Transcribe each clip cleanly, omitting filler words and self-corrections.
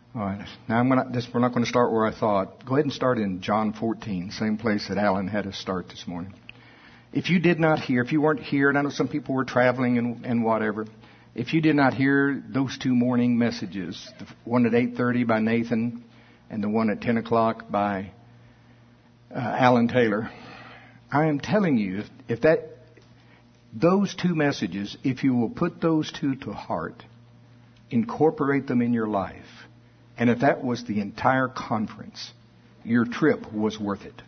All right. Now we're not going to start where I thought. Go ahead and start in John 14, same place that Alan had us start this morning. If you did not hear, if you weren't here, and I know some people were traveling and whatever, if you did not hear those two morning messages, the one at 8:30 by Nathan and the one at 10 o'clock by Alan Taylor, I am telling you, if those two messages, if you will put those two to heart, incorporate them in your life, and if that was the entire conference, your trip was worth it.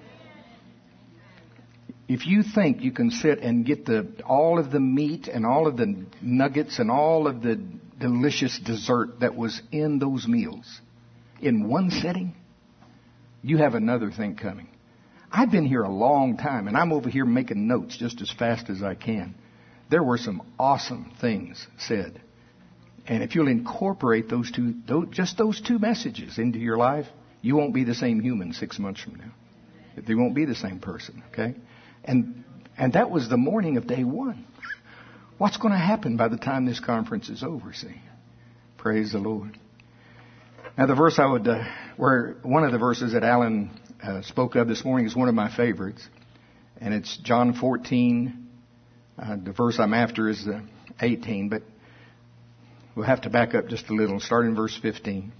If you think you can sit and get all of the meat and all of the nuggets and all of the delicious dessert that was in those meals in one setting, you have another thing coming. I've been here a long time, and I'm over here making notes just as fast as I can. There were some awesome things said. And if you'll incorporate those two messages into your life, you won't be the same human 6 months from now. You won't be the same person, okay? And that was the morning of day one. What's going to happen by the time this conference is over, see? Praise the Lord. Now, the verse one of the verses that Alan spoke of this morning is one of my favorites. And it's John 14. The verse I'm after is 18, but we'll have to back up just a little. Start in verse 15.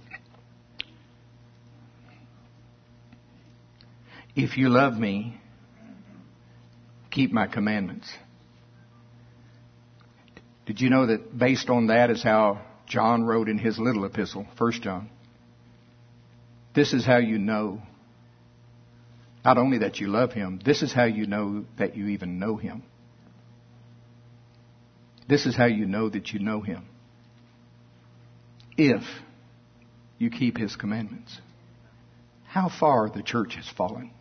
If you love me, keep my commandments. Did you know that based on that is how John wrote in his little epistle, 1 John? This is how you know, not only that you love him, this is how you know that you even know him. This is how you know that you know him. If you keep his commandments. How far the church has fallen.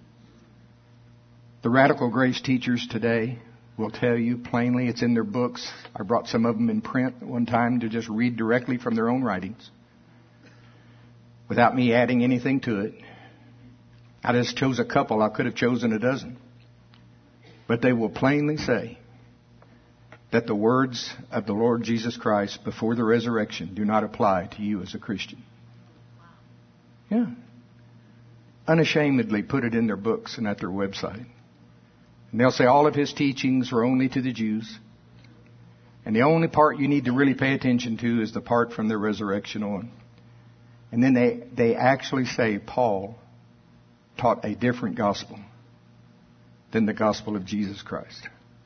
The radical grace teachers today will tell you plainly, it's in their books. I brought some of them in print at one time to just read directly from their own writings without me adding anything to it. I just chose a couple. I could have chosen a dozen. But they will plainly say that the words of the Lord Jesus Christ before the resurrection do not apply to you as a Christian. Yeah. Unashamedly put it in their books and at their website. And they'll say all of his teachings are only to the Jews. And the only part you need to really pay attention to is the part from the resurrection on. And then they actually say Paul taught a different gospel than the gospel of Jesus Christ.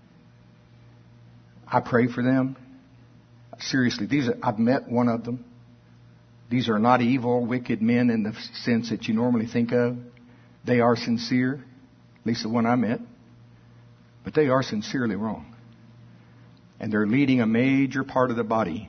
I pray for them. Seriously, I've met one of them. These are not evil, wicked men in the sense that you normally think of. They are sincere, at least the one I met. But they are sincerely wrong. And they're leading a major part of the body,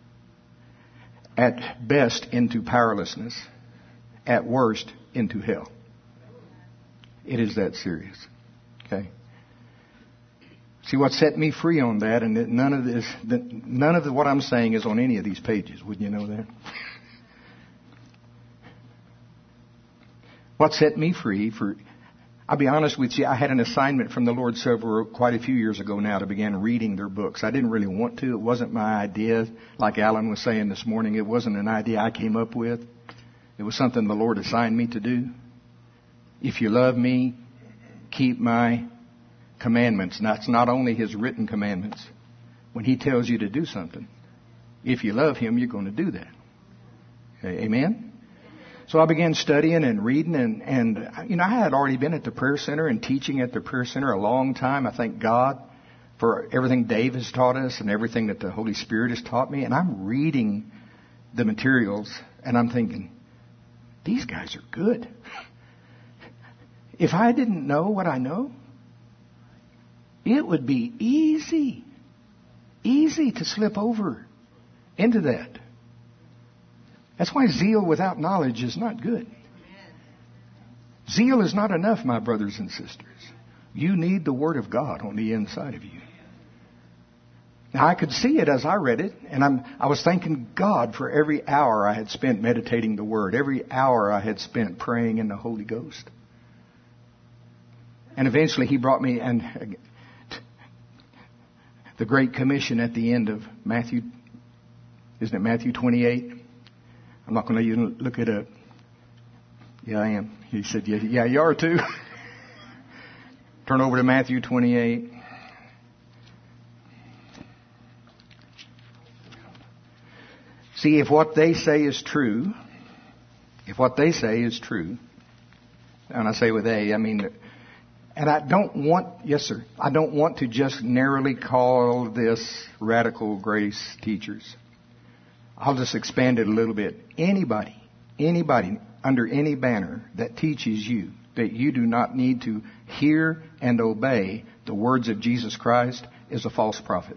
at best, into powerlessness, at worst, into hell. It is that serious. Okay? See, what set me free on that, and none of what I'm saying is on any of these pages. Wouldn't you know that? What set me free I'll be honest with you, I had an assignment from the Lord quite a few years ago now to begin reading their books. I didn't really want to. It wasn't my idea. Like Alan was saying this morning, it wasn't an idea I came up with. It was something the Lord assigned me to do. If you love me, keep my commandments. And that's not only his written commandments. When he tells you to do something, if you love him, you're going to do that. Okay, amen? So I began studying and reading, and I had already been at the prayer center and teaching at the prayer center a long time. I thank God for everything Dave has taught us and everything that the Holy Spirit has taught me. And I'm reading the materials, and I'm thinking, these guys are good. If I didn't know what I know, it would be easy to slip over into that. That's why zeal without knowledge is not good. Zeal is not enough, my brothers and sisters. You need the Word of God on the inside of you. Now, I could see it as I read it, and I was thanking God for every hour I had spent meditating the Word, every hour I had spent praying in the Holy Ghost. And eventually He brought me, and the Great Commission at the end of Matthew, isn't it Matthew 28? I'm not going to let you look it up. Yeah, I am. He said, yeah, you are too. Turn over to Matthew 28. See, if what they say is true, and I say with A, I mean, and I don't want to just narrowly call this radical grace teachers. I'll just expand it a little bit. Anybody under any banner that teaches you that you do not need to hear and obey the words of Jesus Christ is a false prophet.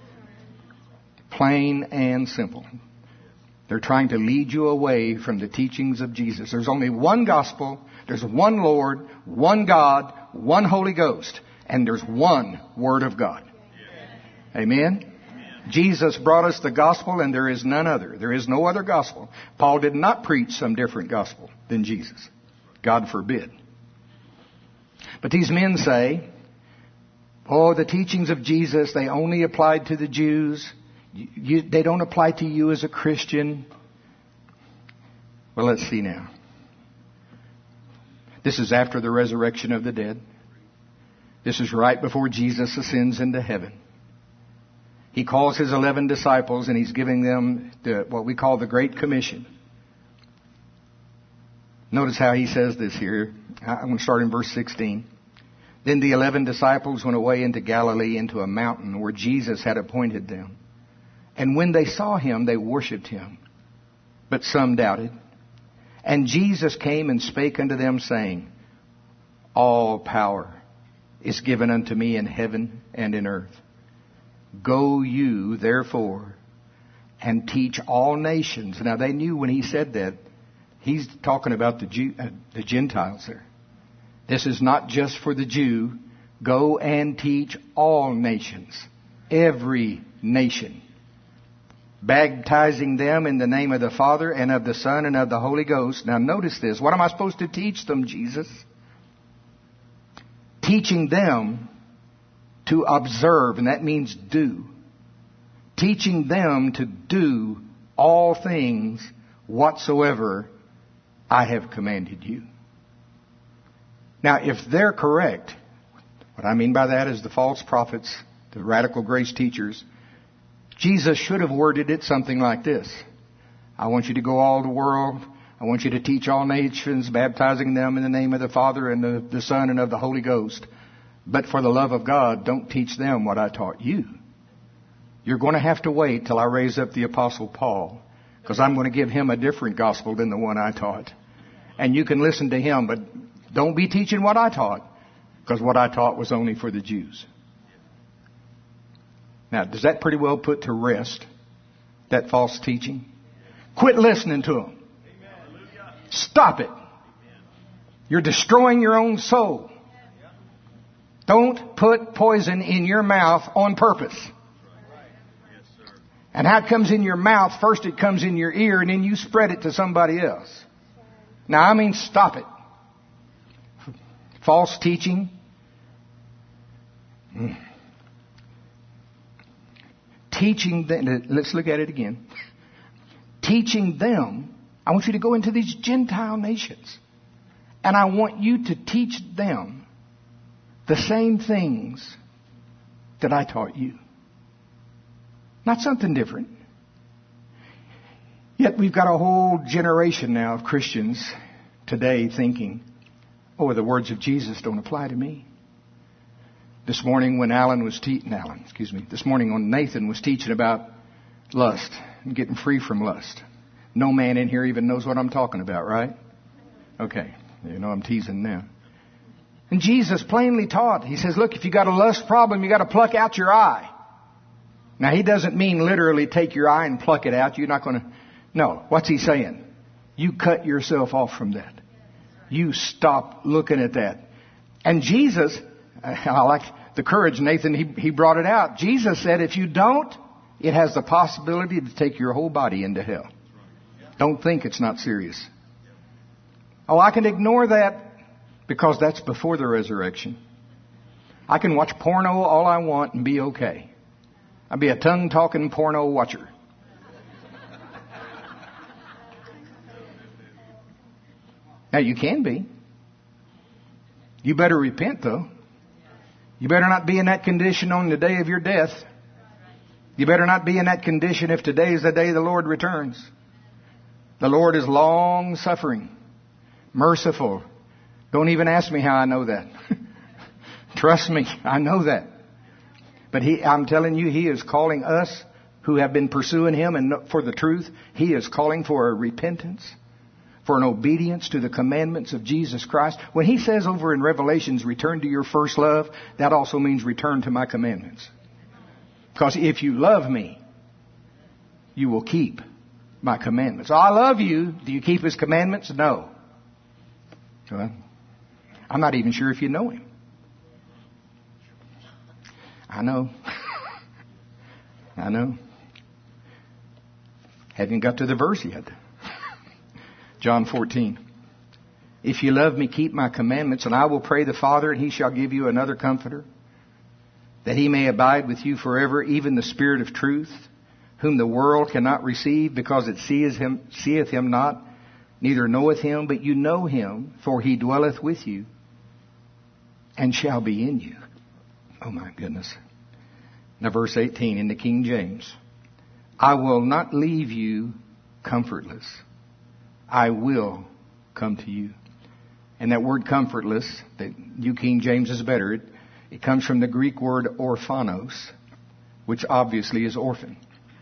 Plain and simple. They're trying to lead you away from the teachings of Jesus. There's only one gospel, there's one Lord, one God, one Holy Ghost, and there's one Word of God. Amen? Jesus brought us the gospel, and there is none other. There is no other gospel. Paul did not preach some different gospel than Jesus. God forbid. But these men say, the teachings of Jesus, they only applied to the Jews. They don't apply to you as a Christian. Well, let's see now. This is after the resurrection of the dead. This is right before Jesus ascends into heaven. He calls his 11 disciples and he's giving them what we call the Great Commission. Notice how he says this here. I'm going to start in verse 16. Then the 11 disciples went away into Galilee, into a mountain where Jesus had appointed them. And when they saw him, they worshipped him. But some doubted. And Jesus came and spake unto them, saying, All power is given unto me in heaven and in earth. Go you, therefore, and teach all nations. Now, they knew when he said that, he's talking about the Gentiles there. This is not just for the Jew. Go and teach all nations. Every nation. Baptizing them in the name of the Father and of the Son and of the Holy Ghost. Now notice this. What am I supposed to teach them, Jesus? Teaching them to observe, and that means do. Teaching them to do all things whatsoever I have commanded you. Now, if they're correct, what I mean by that is the false prophets, the radical grace teachers, Jesus should have worded it something like this. I want you to go all the world. I want you to teach all nations, baptizing them in the name of the Father and of the Son and of the Holy Ghost. But for the love of God, don't teach them what I taught you. You're going to have to wait till I raise up the Apostle Paul, because I'm going to give him a different gospel than the one I taught. And you can listen to him, but don't be teaching what I taught, because what I taught was only for the Jews. Now, does that pretty well put to rest that false teaching? Quit listening to them. Stop it. You're destroying your own soul. Don't put poison in your mouth on purpose. And how it comes in your mouth, first it comes in your ear, and then you spread it to somebody else. Now, I mean, stop it. False teaching. Teaching them, let's look at it again. Teaching them, I want you to go into these Gentile nations. And I want you to teach them the same things that I taught you. Not something different. Yet we've got a whole generation now of Christians today thinking, the words of Jesus don't apply to me. This morning when this morning when Nathan was teaching about lust and getting free from lust. No man in here even knows what I'm talking about, right? Okay. I'm teasing now. And Jesus plainly taught. He says, look, if you got a lust problem, you got to pluck out your eye. Now, he doesn't mean literally take your eye and pluck it out. You're not going to. No. What's he saying? You cut yourself off from that. You stop looking at that. And Jesus, I like the courage, Nathan, he brought it out. Jesus said, if you don't, it has the possibility to take your whole body into hell. Don't think it's not serious. I can ignore that because that's before the resurrection. I can watch porno all I want and be okay. I'll be a tongue-talking porno watcher. Now, you can be. You better repent, though. You better not be in that condition on the day of your death. You better not be in that condition if today is the day the Lord returns. The Lord is long-suffering, merciful. Don't even ask me how I know that. Trust me, I know that. But I'm telling you, He is calling us who have been pursuing Him and for the truth. He is calling for a repentance, for an obedience to the commandments of Jesus Christ. When He says over in Revelations, return to your first love, that also means return to my commandments. Because if you love me, you will keep my commandments. Oh, I love you. Do you keep His commandments? No. Well, I'm not even sure if you know Him. I know. I know. Haven't got to the verse yet. John 14. If you love me, keep my commandments, and I will pray the Father, and He shall give you another comforter, that He may abide with you forever, even the Spirit of truth, whom the world cannot receive, because it seeth him not, neither knoweth Him, but you know Him, for He dwelleth with you, and shall be in you. Oh my goodness. Now verse 18 in the King James. I will not leave you comfortless. I will come to you. And that word comfortless, that New King James is better. It comes from the Greek word orphanos, which obviously is orphan.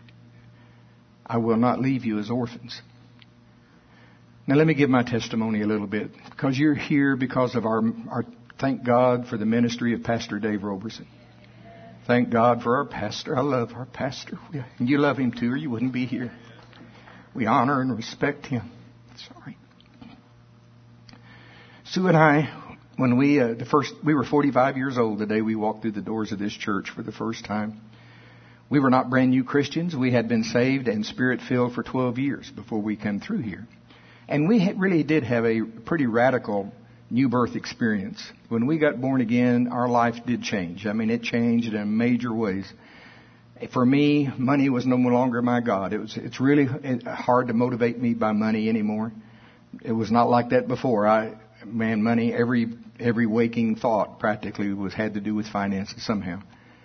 I will not leave you as orphans. Now let me give my testimony a little bit, because you're here because of our thank God for the ministry of Pastor Dave Roberson. Thank God for our pastor. I love our pastor. And you love him too, or you wouldn't be here. We honor and respect him. Sorry. Sue and I, when we were 45 years old the day we walked through the doors of this church for the first time. We were not brand new Christians. We had been saved and Spirit-filled for 12 years before we came through here. And we really did have a pretty radical new birth experience. When we got born again, our life did change. I mean, it changed in major ways. For me, money was no longer my God. It's really hard to motivate me by money anymore. It was not like that before. Money, every waking thought practically had to do with finances somehow.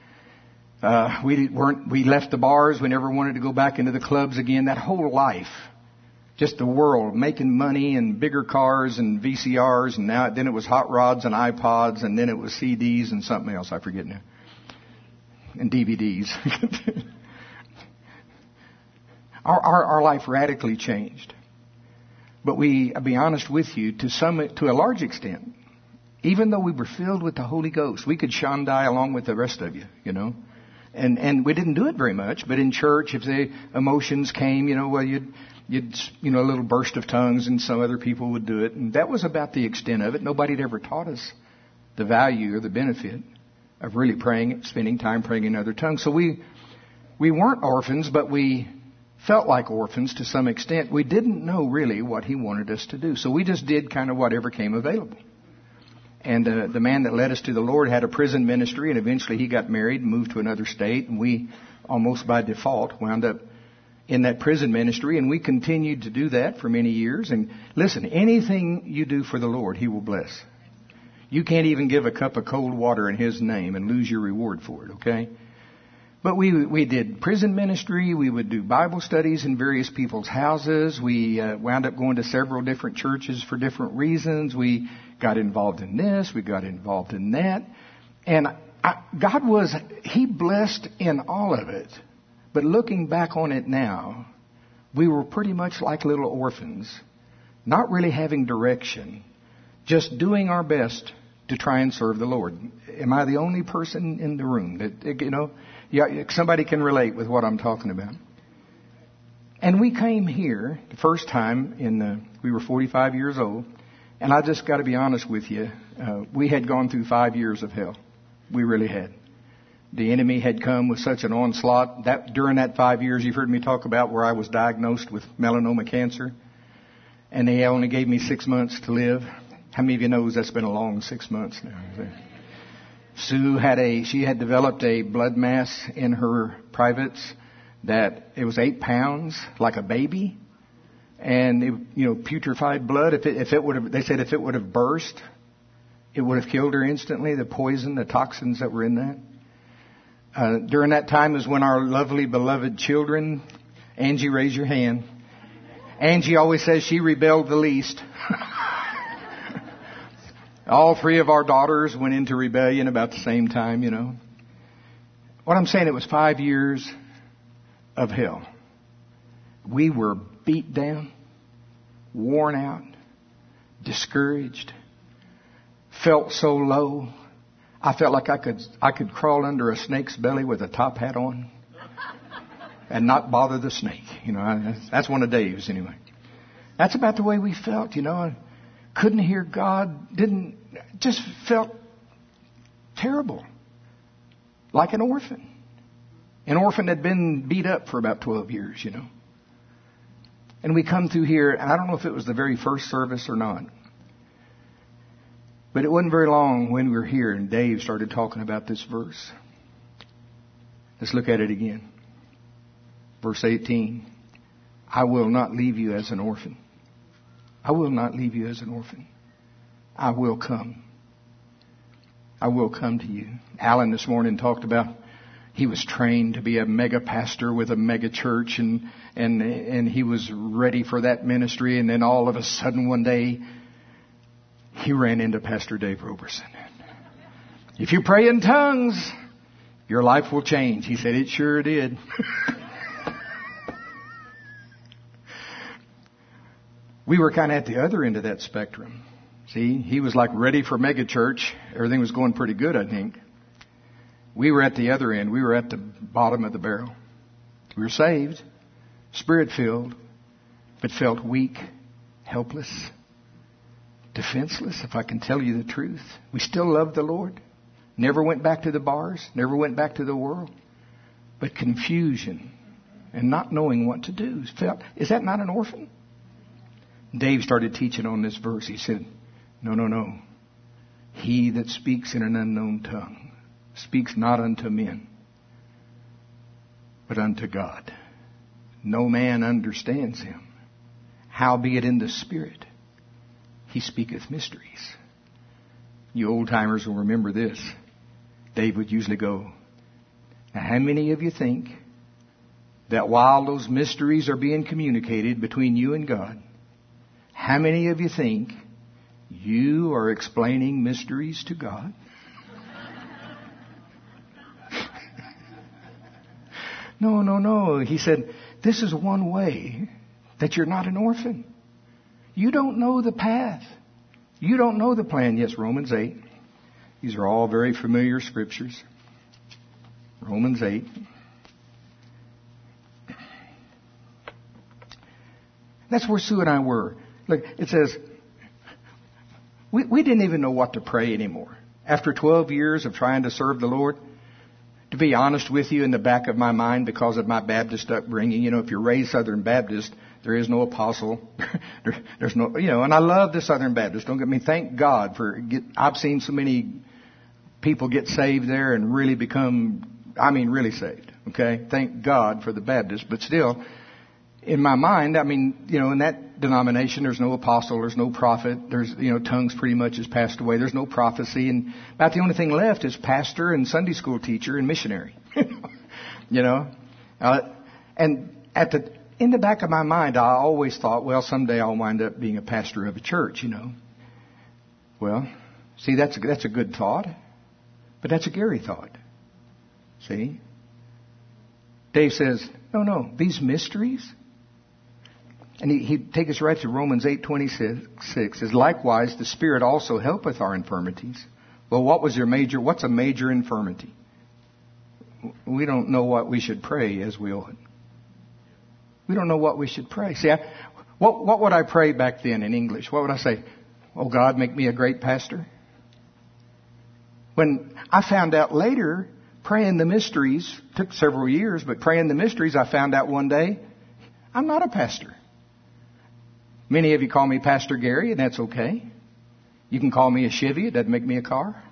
We left the bars. We never wanted to go back into the clubs again. That whole life, just the world, making money and bigger cars and VCRs, and then it was hot rods and iPods, and then it was CDs and something else I forget now, and DVDs. Our life radically changed. But I'll be honest with you, to a large extent, even though we were filled with the Holy Ghost, we could shandai along with the rest of you, you know. And we didn't do it very much, but in church, if the emotions came, you'd a little burst of tongues, and some other people would do it, and that was about the extent of it. Nobody had ever taught us the value or the benefit of really praying, spending time praying in other tongues. So we weren't orphans, but we felt like orphans to some extent. We didn't know really what He wanted us to do, so we just did kind of whatever came available. And the man that led us to the Lord had a prison ministry, and eventually he got married and moved to another state, and we almost by default wound up in that prison ministry, and we continued to do that for many years. And listen, anything you do for the Lord, He will bless. You can't even give a cup of cold water in His name and lose your reward for it, okay? But we did prison ministry. We would do Bible studies in various people's houses. We wound up going to several different churches for different reasons. We got involved in this. We got involved in that. And He blessed in all of it. But looking back on it now, we were pretty much like little orphans, not really having direction, just doing our best to try and serve the Lord. Am I the only person in the room that, yeah, somebody can relate with what I'm talking about? And we came here the first time we were 45 years old, and I just got to be honest with you, we had gone through 5 years of hell. We really had. The enemy had come with such an onslaught. During that 5 years, you've heard me talk about where I was diagnosed with melanoma cancer, and they only gave me 6 months to live. How many of you knows that's been a long 6 months now? Sue had developed a blood mass in her privates that it was 8 pounds, like a baby. and putrefied blood. If it would have, they said if it would have burst, it would have killed her instantly. The poison, the toxins that were in that. During that time is when our lovely beloved children. Angie, raise your hand. Angie always says she rebelled the least. All three of our daughters went into rebellion about the same time, What I'm saying, it was 5 years of hell. We were beat down, worn out, discouraged, felt so low. I felt like I could crawl under a snake's belly with a top hat on and not bother the snake. That's one of Dave's anyway. That's about the way we felt, I couldn't hear God, just felt terrible. Like an orphan. An orphan had been beat up for about 12 years, And we come through here, and I don't know if it was the very first service or not. But it wasn't very long when we were here and Dave started talking about this verse. Let's look at it again. Verse 18. I will not leave you as an orphan. I will not leave you as an orphan. I will come. I will come to you. Alan this morning talked about he was trained to be a mega pastor with a mega church and he was ready for that ministry, and then all of a sudden one day he ran into Pastor Dave Roberson. If you pray in tongues, your life will change. He said it sure did. We were kind of at the other end of that spectrum. See, he was like ready for mega church. Everything was going pretty good, I think. We were at the other end. We were at the bottom of the barrel. We were saved, Spirit-filled, but felt weak, helpless, defenseless, if I can tell you the truth. We still loved the Lord. Never went back to the bars. Never went back to the world. But confusion and not knowing what to do. Is that not an orphan? Dave started teaching on this verse. He said, No. He that speaks in an unknown tongue speaks not unto men, but unto God. No man understands him. Howbeit in the Spirit he speaketh mysteries. You old-timers will remember this. Dave would usually go, now how many of you think that while those mysteries are being communicated between you and God, how many of you think you are explaining mysteries to God? No. He said, this is one way that you're not an orphan. You don't know the path. You don't know the plan. Yes, Romans 8. These are all very familiar scriptures. Romans 8. That's where Sue and I were. Look, it says, we didn't even know what to pray anymore. After 12 years of trying to serve the Lord, to be honest with you, in the back of my mind, because of my Baptist upbringing, if you're raised Southern Baptist, there is no apostle. There's no, and I love the Southern Baptist. Don't get me, thank God I've seen so many people get saved there and really become, really saved. Okay? Thank God for the Baptist. But still, in my mind, in that denomination, there's no apostle, there's no prophet, there's, tongues pretty much has passed away, there's no prophecy, and about the only thing left is pastor and Sunday school teacher and missionary. And in the back of my mind, I always thought, well, someday I'll wind up being a pastor of a church, Well, see, that's a good thought, but that's a Gary thought. See? Dave says, no, these mysteries. And he'd take us right to Romans 8:26. Says, likewise, the Spirit also helpeth our infirmities. Well, what's a major infirmity? We don't know what we should pray as we ought. We don't know what we should pray. See, what would I pray back then in English? What would I say? Oh, God, make me a great pastor. When I found out later, praying the mysteries, took several years, but praying the mysteries, I found out one day, I'm not a pastor. Many of you call me Pastor Gary, and that's okay. You can call me a Chevy. It doesn't make me a car.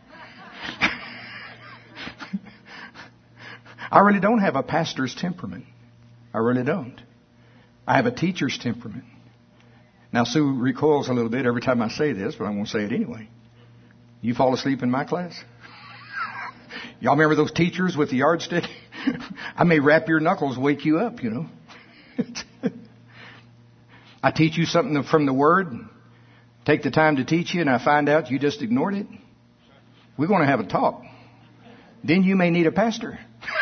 I really don't have a pastor's temperament. I really don't. I have a teacher's temperament. Now, Sue recoils a little bit every time I say this, but I'm going to say it anyway. You fall asleep in my class? Y'all remember those teachers with the yardstick? I may wrap your knuckles, wake you up, you know. I teach you something from the Word, take the time to teach you, and I find out you just ignored it. We're going to have a talk. Then you may need a pastor.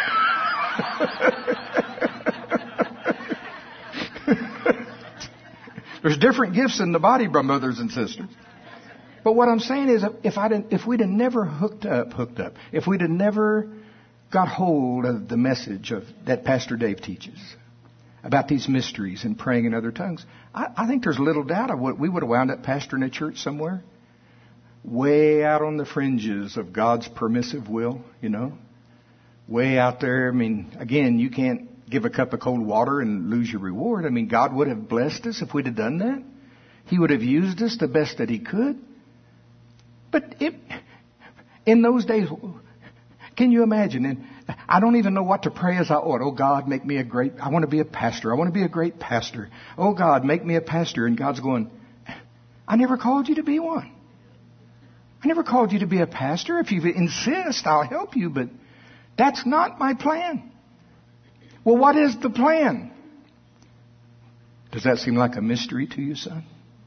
There's different gifts in the body, brothers and sisters. But what I'm saying is, if we'd have never hooked up, if we'd have never got hold of the message that Pastor Dave teaches about these mysteries and praying in other tongues, I think there's little doubt of what we would have wound up pastoring a church somewhere, way out on the fringes of God's permissive will, you know, way out there. I mean, again, you can't give a cup of cold water and lose your reward. I mean, God would have blessed us if we'd have done that. He would have used us the best that He could. But in those days, can you imagine? And I don't even know what to pray as I ought. Oh, God, make me I want to be a pastor. I want to be a great pastor. Oh, God, make me a pastor. And God's going, I never called you to be one. I never called you to be a pastor. If you insist, I'll help you, but that's not my plan. Well, what is the plan? Does that seem like a mystery to you, son?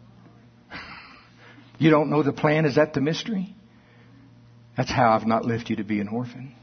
You don't know the plan? Is that the mystery? That's how I've not left you to be an orphan.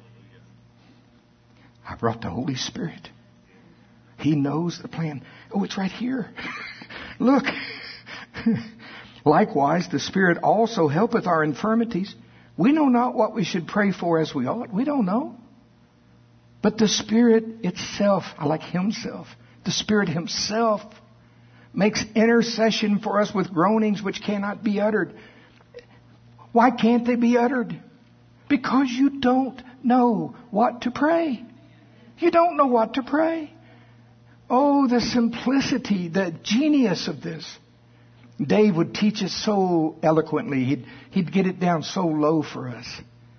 I brought the Holy Spirit. He knows the plan. Oh, it's right here. Look. Likewise, the Spirit also helpeth our infirmities. We know not what we should pray for as we ought. We don't know. But the Spirit itself, I like Himself, the Spirit Himself makes intercession for us with groanings which cannot be uttered. Why can't they be uttered? Because you don't know what to pray. You don't know what to pray. Oh, the simplicity, the genius of this. Dave would teach us so eloquently. He'd get it down so low for us.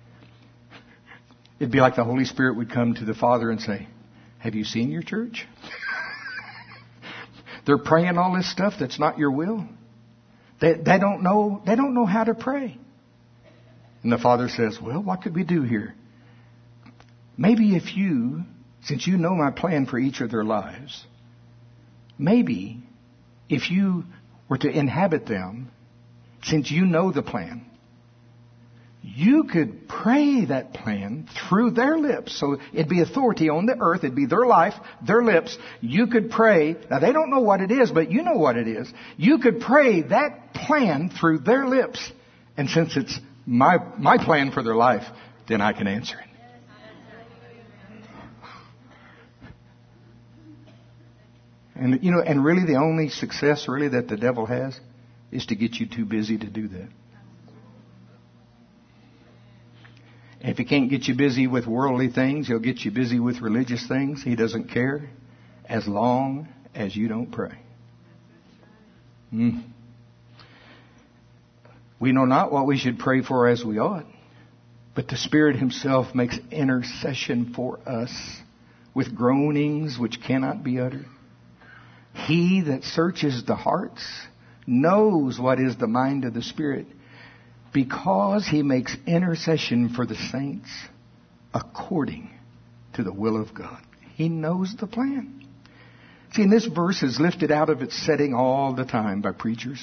It'd be like the Holy Spirit would come to the Father and say, have you seen your church? They're praying all this stuff that's not your will. They don't know how to pray. And the Father says, well, what could we do here? Maybe since you know my plan for each of their lives, maybe if you were to inhabit them, since you know the plan, you could pray that plan through their lips. So it'd be authority on the earth. It'd be their life, their lips. You could pray. Now, they don't know what it is, but you know what it is. You could pray that plan through their lips. And since it's my plan for their life, then I can answer it. And, you know, and really the only success really that the devil has is to get you too busy to do that. And if he can't get you busy with worldly things, he'll get you busy with religious things. He doesn't care as long as you don't pray. We know not what we should pray for as we ought, but the Spirit Himself makes intercession for us with groanings which cannot be uttered. He that searches the hearts knows what is the mind of the Spirit, because He makes intercession for the saints according to the will of God. He knows the plan. See, and this verse is lifted out of its setting all the time by preachers.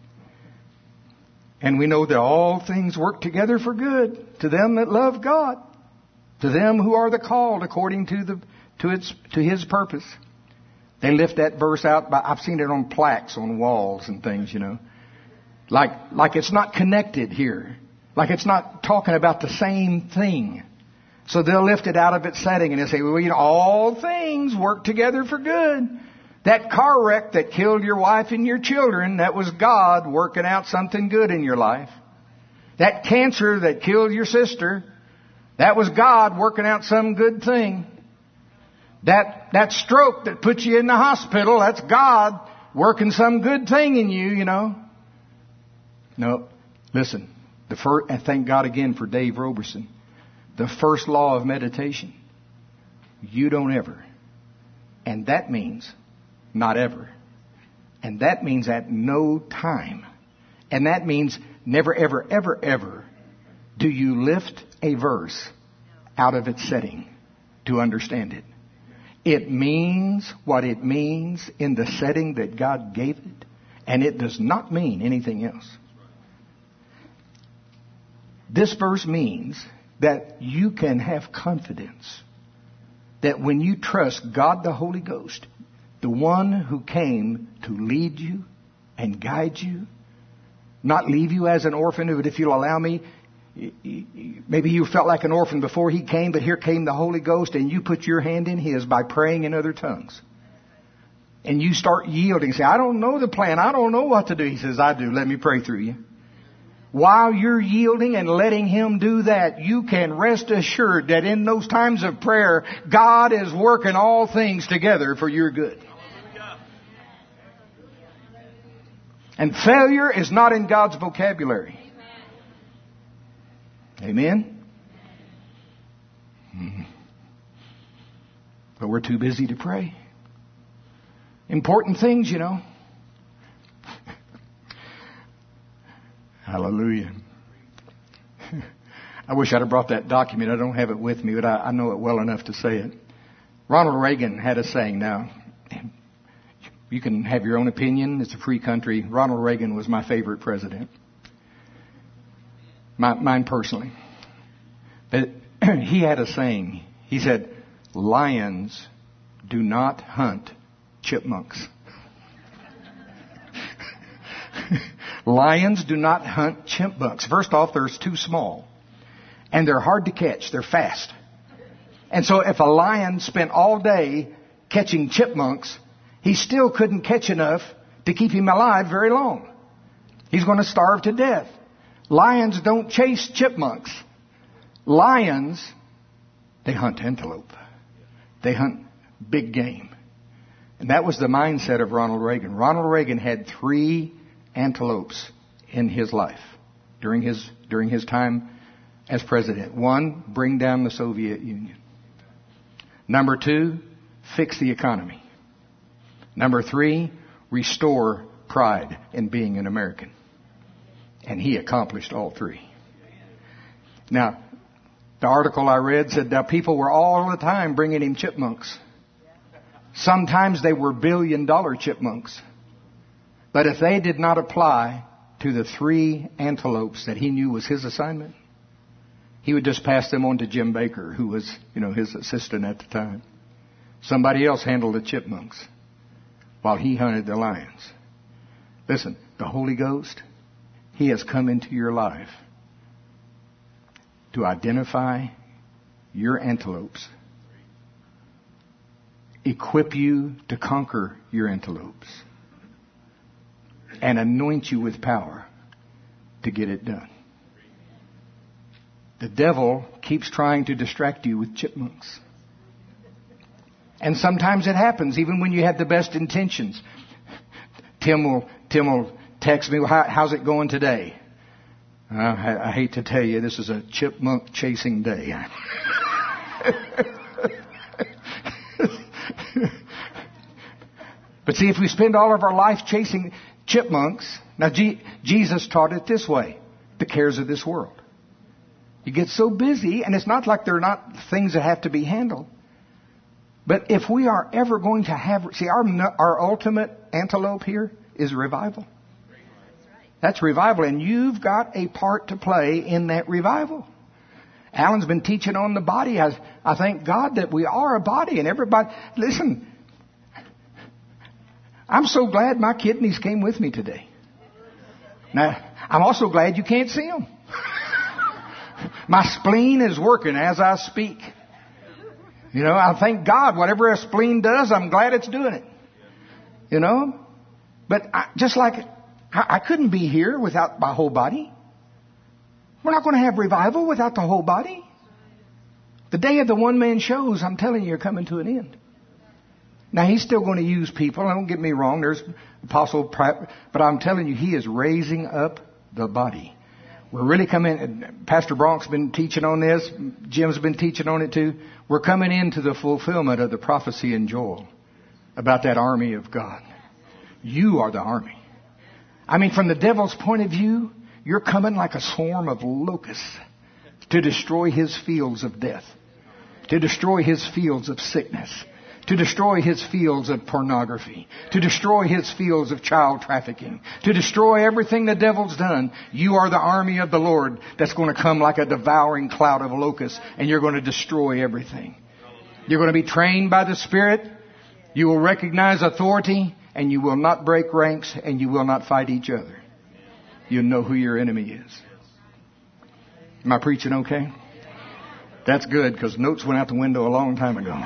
And we know that all things work together for good to them that love God, to them who are the called according to His purpose. They lift that verse out. I've seen it on plaques on walls and things, you know. Like it's not connected here. Like it's not talking about the same thing. So they'll lift it out of its setting and they'll say, well, you know, all things work together for good. That car wreck that killed your wife and your children, that was God working out something good in your life. That cancer that killed your sister, that was God working out some good thing. That stroke that put you in the hospital, that's God working some good thing in you, you know. No, listen. And thank God again for Dave Roberson. The first law of meditation. You don't ever. And that means not ever. And that means at no time. And that means never, ever, ever, ever do you lift a verse out of its setting to understand it. It means what it means in the setting that God gave it. And it does not mean anything else. This verse means that you can have confidence that when you trust God the Holy Ghost, the one who came to lead you and guide you, not leave you as an orphan, but if you'll allow me, maybe you felt like an orphan before he came, but here came the Holy Ghost and you put your hand in his by praying in other tongues. And you start yielding. Say, I don't know the plan. I don't know what to do. He says, I do. Let me pray through you. While you're yielding and letting him do that, you can rest assured that in those times of prayer, God is working all things together for your good. And failure is not in God's vocabulary. Amen? But we're too busy to pray. Important things, you know. Hallelujah. I wish I'd have brought that document. I don't have it with me, but I know it well enough to say it. Ronald Reagan had a saying. Now, you can have your own opinion. It's a free country. Ronald Reagan was my favorite president. Mine personally. But he had a saying. He said, lions do not hunt chipmunks. Lions do not hunt chipmunks. First off, they're too small. And they're hard to catch. They're fast. And so if a lion spent all day catching chipmunks, he still couldn't catch enough to keep him alive very long. He's going to starve to death. Lions don't chase chipmunks. Lions, they hunt antelope. They hunt big game. And that was the mindset of Ronald Reagan. Ronald Reagan had 3 antelopes in his life during his time as president. 1, bring down the Soviet Union. Number 2, fix the economy. Number 3, restore pride in being an American. And he accomplished all 3. Now, the article I read said that people were all the time bringing him chipmunks. Sometimes they were billion-dollar chipmunks. But if they did not apply to the 3 antelopes that he knew was his assignment, he would just pass them on to Jim Baker, who was, his assistant at the time. Somebody else handled the chipmunks while he hunted the lions. Listen, the Holy Ghost, he has come into your life to identify your antelopes, equip you to conquer your antelopes, and anoint you with power to get it done. The devil keeps trying to distract you with chipmunks. And sometimes it happens, even when you have the best intentions. Tim will text me, well, how's it going today? I hate to tell you, this is a chipmunk chasing day. But see, if we spend all of our life chasing chipmunks, now Jesus taught it this way, the cares of this world. You get so busy, and it's not like they're not things that have to be handled. But if we are ever going to have, see, our ultimate antelope here is revival. That's revival, and you've got a part to play in that revival. Alan's been teaching on the body. I thank God that we are a body, and everybody, listen, I'm so glad my kidneys came with me today. Now, I'm also glad you can't see them. My spleen is working as I speak. I thank God. Whatever a spleen does, I'm glad it's doing it. But I couldn't be here without my whole body. We're not going to have revival without the whole body. The day of the one-man shows, I'm telling you, are coming to an end. Now, he's still going to use people. Don't get me wrong. There's Apostle Pratt. But I'm telling you, he is raising up the body. We're really coming, Pastor Bronk's been teaching on this. Jim's been teaching on it too. We're coming into the fulfillment of the prophecy in Joel about that army of God. You are the army. I mean, from the devil's point of view, you're coming like a swarm of locusts to destroy his fields of death, to destroy his fields of sickness, to destroy his fields of pornography, to destroy his fields of child trafficking, to destroy everything the devil's done. You are the army of the Lord that's going to come like a devouring cloud of locusts, and you're going to destroy everything. You're going to be trained by the Spirit. You will recognize authority, and you will not break ranks, and you will not fight each other. You'll know who your enemy is. Am I preaching okay? That's good, because notes went out the window a long time ago.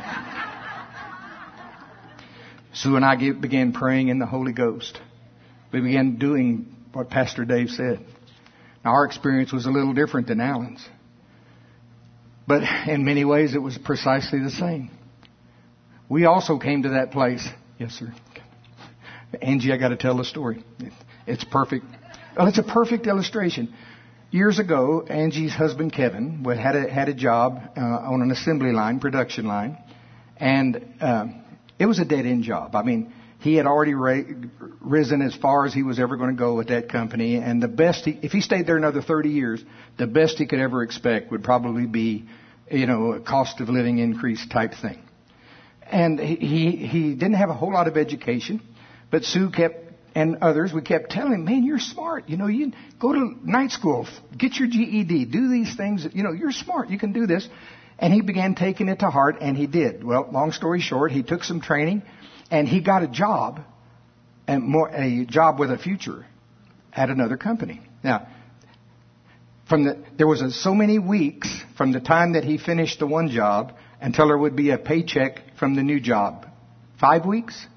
Sue and I began praying in the Holy Ghost. We began doing what Pastor Dave said. Now, our experience was a little different than Alan's. But in many ways, it was precisely the same. We also came to that place. Yes, sir. Angie, I got to tell the story. It's perfect. Well, it's a perfect illustration. Years ago, Angie's husband, Kevin, had a job on an assembly line, production line. And it was a dead-end job. I mean, he had already risen as far as he was ever going to go with that company. And the best, if he stayed there another 30 years, the best he could ever expect would probably be, a cost of living increase type thing. And he didn't have a whole lot of education, but Sue and others, we kept telling him, man, you're smart. You go to night school, get your GED, do these things. You're smart. You can do this. And he began taking it to heart, and he did. Well, long story short, he took some training, and he got a job, a job with a future at another company. Now, there was so many weeks from the time that he finished the one job until there would be a paycheck from the new job. 5 weeks?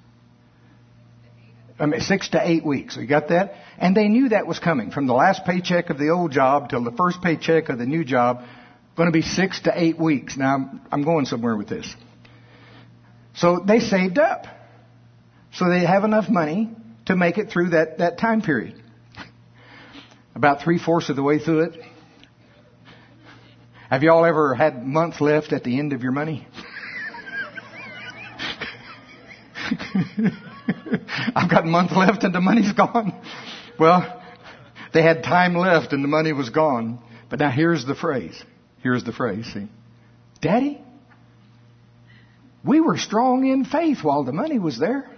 6 to 8 weeks. You got that? And they knew that was coming. From the last paycheck of the old job till the first paycheck of the new job, going to be 6 to 8 weeks. Now, I'm going somewhere with this. So they saved up. So they have enough money to make it through that time period. About 3/4 of the way through it. Have you all ever had months left at the end of your money? I've got a month left and the money's gone. Well, they had time left and the money was gone. But now here's the phrase. See. Daddy, we were strong in faith while the money was there.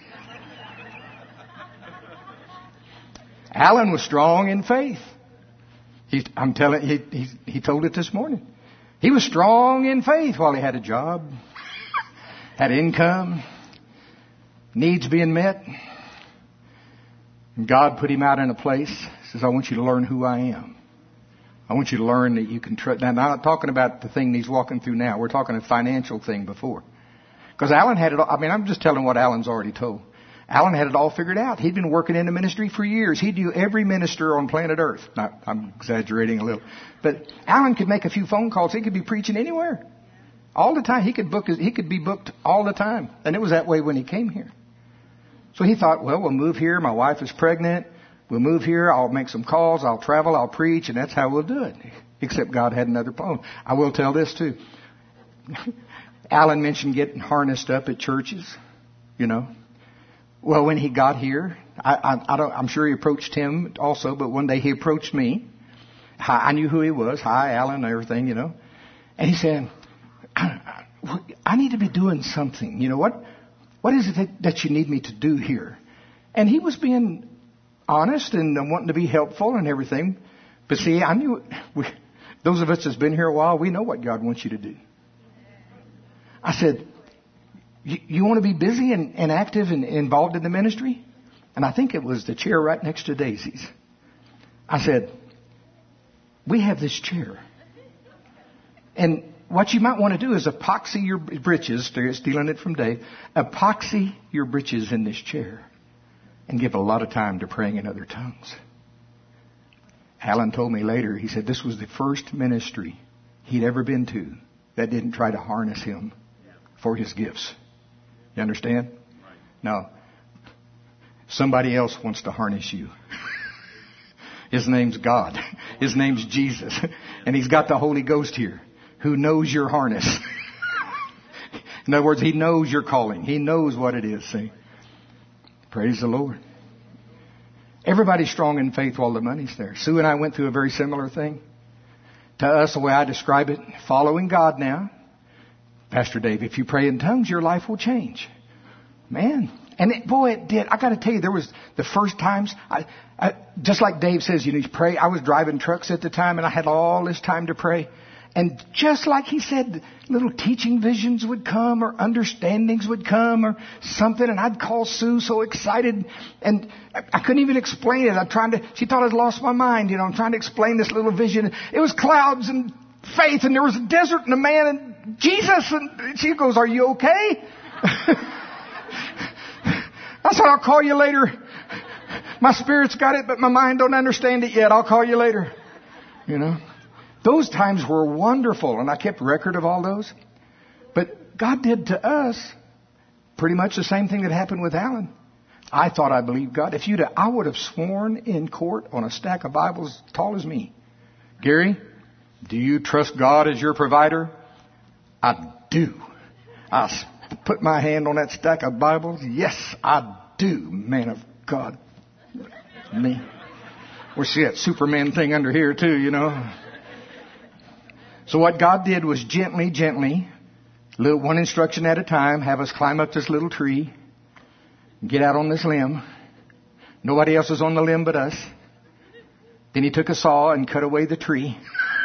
Alan was strong in faith. I'm telling you, he told it this morning. He was strong in faith while he had a job, had income, needs being met. And God put him out in a place. He says, I want you to learn who I am. I want you to learn that you can trust. Now, I'm not talking about the thing he's walking through now. We're talking a financial thing before. Because Alan had it all. I'm just telling what Alan's already told. Alan had it all figured out. He'd been working in the ministry for years. He knew every minister on planet Earth. Now, I'm exaggerating a little. But Alan could make a few phone calls. He could be preaching anywhere. All the time. He could be booked all the time. And it was that way when he came here. So he thought, well, we'll move here. My wife is pregnant. We'll move here. I'll make some calls. I'll travel. I'll preach. And that's how we'll do it. Except God had another plan. I will tell this too. Alan mentioned getting harnessed up at churches. Well, when he got here, I'm sure he approached him also, but one day he approached me. I knew who he was. Hi, Alan, and everything, And he said, I need to be doing something. What is it that you need me to do here? And he was being honest and wanting to be helpful and everything. But see, I knew, those of us that's been here a while, we know what God wants you to do. I said, you want to be busy and active and involved in the ministry? And I think it was the chair right next to Daisy's. I said, we have this chair. And what you might want to do is epoxy your britches, stealing it from Dave, epoxy your britches in this chair and give a lot of time to praying in other tongues. Alan told me later, he said this was the first ministry he'd ever been to that didn't try to harness him for his gifts. You understand? No. Somebody else wants to harness you. His name's God. His name's Jesus. And he's got the Holy Ghost here who knows your harness. In other words, he knows your calling. He knows what it is. See? Praise the Lord. Everybody's strong in faith while the money's there. Sue and I went through a very similar thing. To us, the way I describe it, following God now. Pastor Dave, if you pray in tongues, your life will change. Man. And it did. I got to tell you, there was the first times, just like Dave says, you pray. I was driving trucks at the time and I had all this time to pray. And just like he said, little teaching visions would come or understandings would come or something. And I'd call Sue so excited. And I couldn't even explain it. She thought I'd lost my mind. I'm trying to explain this little vision. It was clouds and faith and there was a desert and a man and Jesus. And she goes, are you okay? I said, I'll call you later. My spirit's got it, but my mind don't understand it yet. I'll call you later. Those times were wonderful, and I kept record of all those. But God did to us pretty much the same thing that happened with Alan. I thought I believed God. I would have sworn in court on a stack of Bibles as tall as me. Gary, do you trust God as your provider? I do. I put my hand on that stack of Bibles. Yes, I do, man of God. Me. We see that Superman thing under here too, So what God did was gently, one instruction at a time, have us climb up this little tree, get out on this limb. Nobody else was on the limb but us. Then he took a saw and cut away the tree.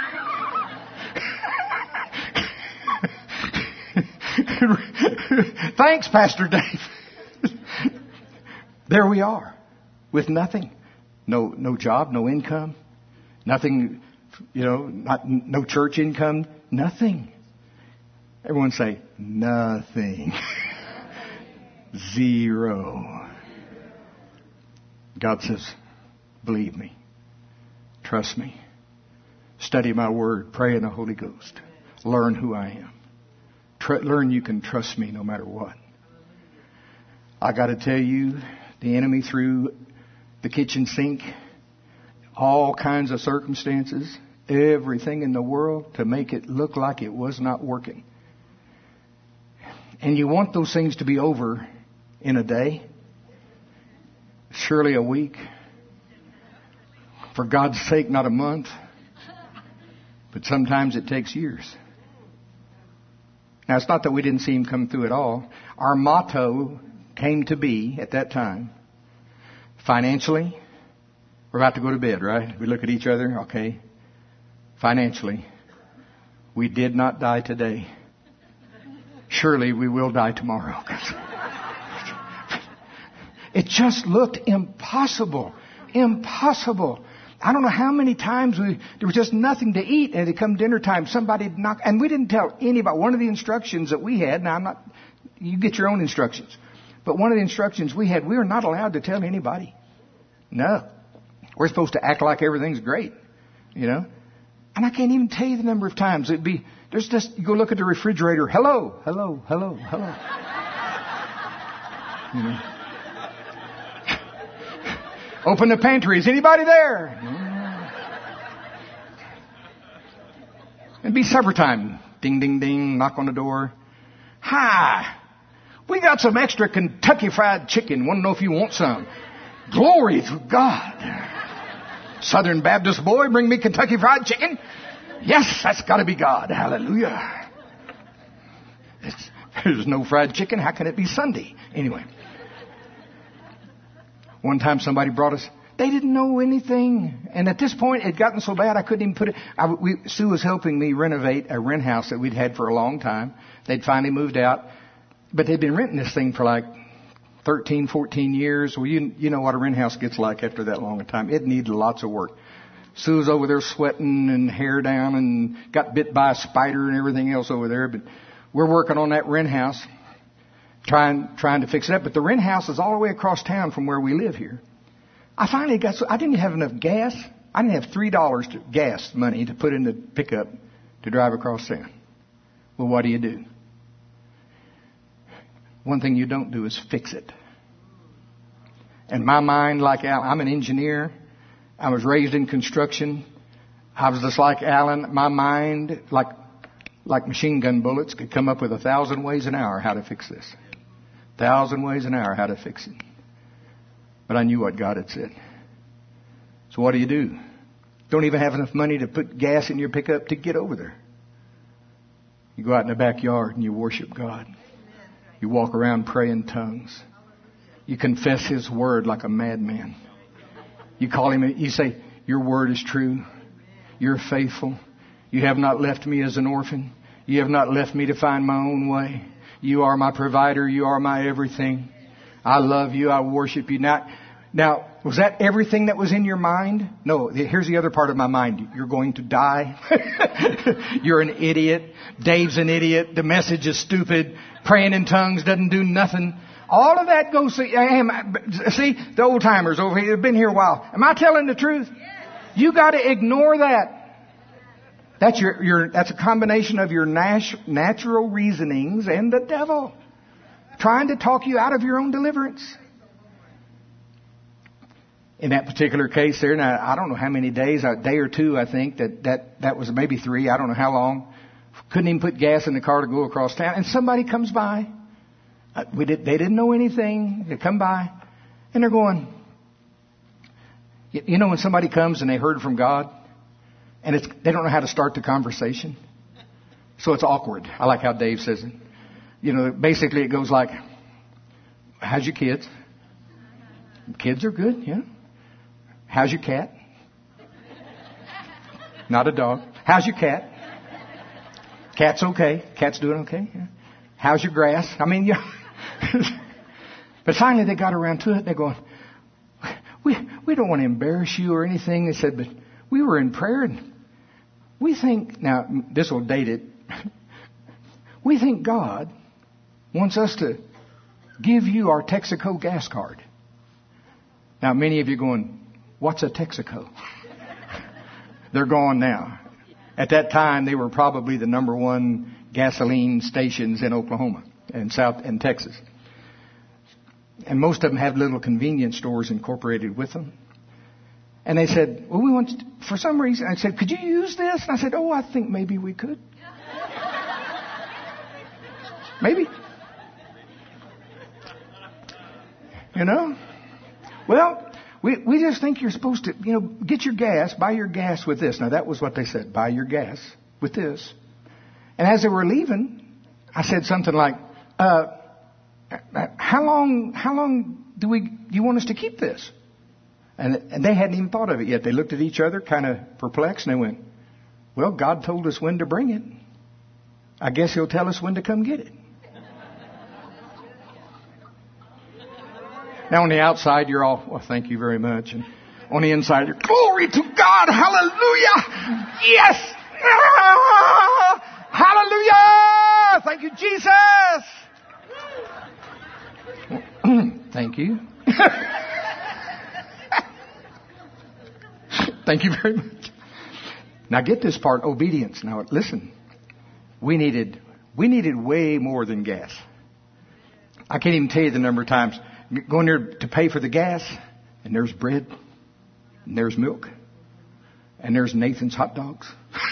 Thanks, Pastor Dave. There we are, with nothing. No job, no income, nothing, no church income, nothing. Everyone say, nothing. Zero. God says, believe me. Trust me. Study my word. Pray in the Holy Ghost. Learn who I am. Learn you can trust me no matter what. I got to tell you, the enemy threw the kitchen sink, all kinds of circumstances, everything in the world to make it look like it was not working. And you want those things to be over in a day, surely a week. For God's sake, not a month. But sometimes it takes years. Now, it's not that we didn't see him come through at all. Our motto came to be, at that time, financially, we're about to go to bed, right? We look at each other, okay. Financially, we did not die today. Surely we will die tomorrow. It just looked impossible. Impossible. I don't know how many times there was just nothing to eat, and it come dinner time, somebody'd knock, and we didn't tell anybody. One of the instructions that we had, now you get your own instructions, but one of the instructions we had, we were not allowed to tell anybody. No. We're supposed to act like everything's great, And I can't even tell you the number of times you go look at the refrigerator, hello. Open the pantry. Is anybody there? It'd be supper time. Ding, ding, ding. Knock on the door. Hi. We got some extra Kentucky Fried Chicken. Want to know if you want some? Glory to God. Southern Baptist boy, bring me Kentucky Fried Chicken. Yes, that's got to be God. Hallelujah. There's no fried chicken. How can it be Sunday? Anyway. One time somebody brought us, they didn't know anything. And at this point, it had gotten so bad I couldn't even put it. Sue was helping me renovate a rent house that we'd had for a long time. They'd finally moved out. But they'd been renting this thing for like 13, 14 years. Well, you know what a rent house gets like after that long a time. It needed lots of work. Sue was over there sweating and hair down and got bit by a spider and everything else over there. But we're working on that rent house. Trying to fix it up. But the rent house is all the way across town from where we live here. I finally I didn't have enough gas. I didn't have $3 gas money to put in the pickup to drive across town. Well, what do? One thing you don't do is fix it. And my mind, like Alan, I'm an engineer. I was raised in construction. I was just like Alan. My mind, like machine gun bullets, could come up with 1,000 ways an hour how to fix this. 1,000 ways an hour how to fix it. But I knew what God had said. So what do? Don't even have enough money to put gas in your pickup to get over there. You go out in the backyard and you worship God. You walk around, pray in tongues. You confess His word like a madman. You call Him, you say, your word is true. You're faithful. You have not left me as an orphan. You have not left me to find my own way. You are my provider. You are my everything. I love you. I worship you. Now, was that everything that was in your mind? No, here's the other part of my mind. You're going to die. You're an idiot. Dave's an idiot. The message is stupid. Praying in tongues doesn't do nothing. All of that goes, see, the old timers over here have been here a while. Am I telling the truth? You got to ignore that. That's that's a combination of your natural reasonings and the devil trying to talk you out of your own deliverance. In that particular case there, now I don't know how many days, a day or two, I think that was maybe 3. I don't know how long. Couldn't even put gas in the car to go across town, and somebody comes by. They didn't know anything. They come by, and they're going. You know when somebody comes and they heard from God, and they don't know how to start the conversation, so it's awkward. I like how Dave says it. You know, basically it goes like, "How's your kids? Kids are good, yeah. How's your cat? Not a dog. How's your cat? Cat's okay. Cat's doing okay. Yeah. How's your grass? I mean, yeah." But finally they got around to it. They're going, we don't want to embarrass you or anything. They said, but we were in prayer and we think, now this will date it. We think God wants us to give you our Texaco gas card. Now many of you going, what's a Texaco? They're gone now. At that time, they were probably the number one gasoline stations in Oklahoma and Texas. And most of them have little convenience stores incorporated with them. And they said, well, we want, for some reason, I said, could you use this? And I said, I think maybe we could. Maybe. You know? Well, we just think you're supposed to, get your gas, buy your gas with this. Now, that was what they said, buy your gas with this. And as they were leaving, I said something like, how long do you want us to keep this? And they hadn't even thought of it yet. They looked at each other kind of perplexed and they went, well, God told us when to bring it. I guess He'll tell us when to come get it. Now on the outside, you're all, well, thank you very much. And on the inside, you're, glory to God, hallelujah, yes, hallelujah, thank you, Jesus. Thank you. Thank you very much. Now get this part, obedience. Now listen, we needed way more than gas. I can't even tell you the number of times going there to pay for the gas, and there's bread, and there's milk, and there's Nathan's hot dogs,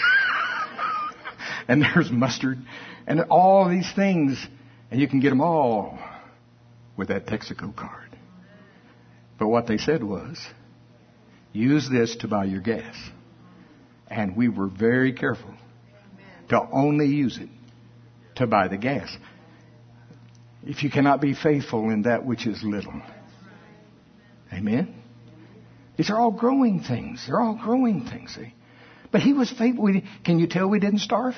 and there's mustard, and all these things, and you can get them all with that Texaco card. But what they said was, use this to buy your gas. And we were very careful to only use it to buy the gas. If you cannot be faithful in that which is little. Amen? These are all growing things. They're all growing things, see? But he was faithful. Can you tell we didn't starve?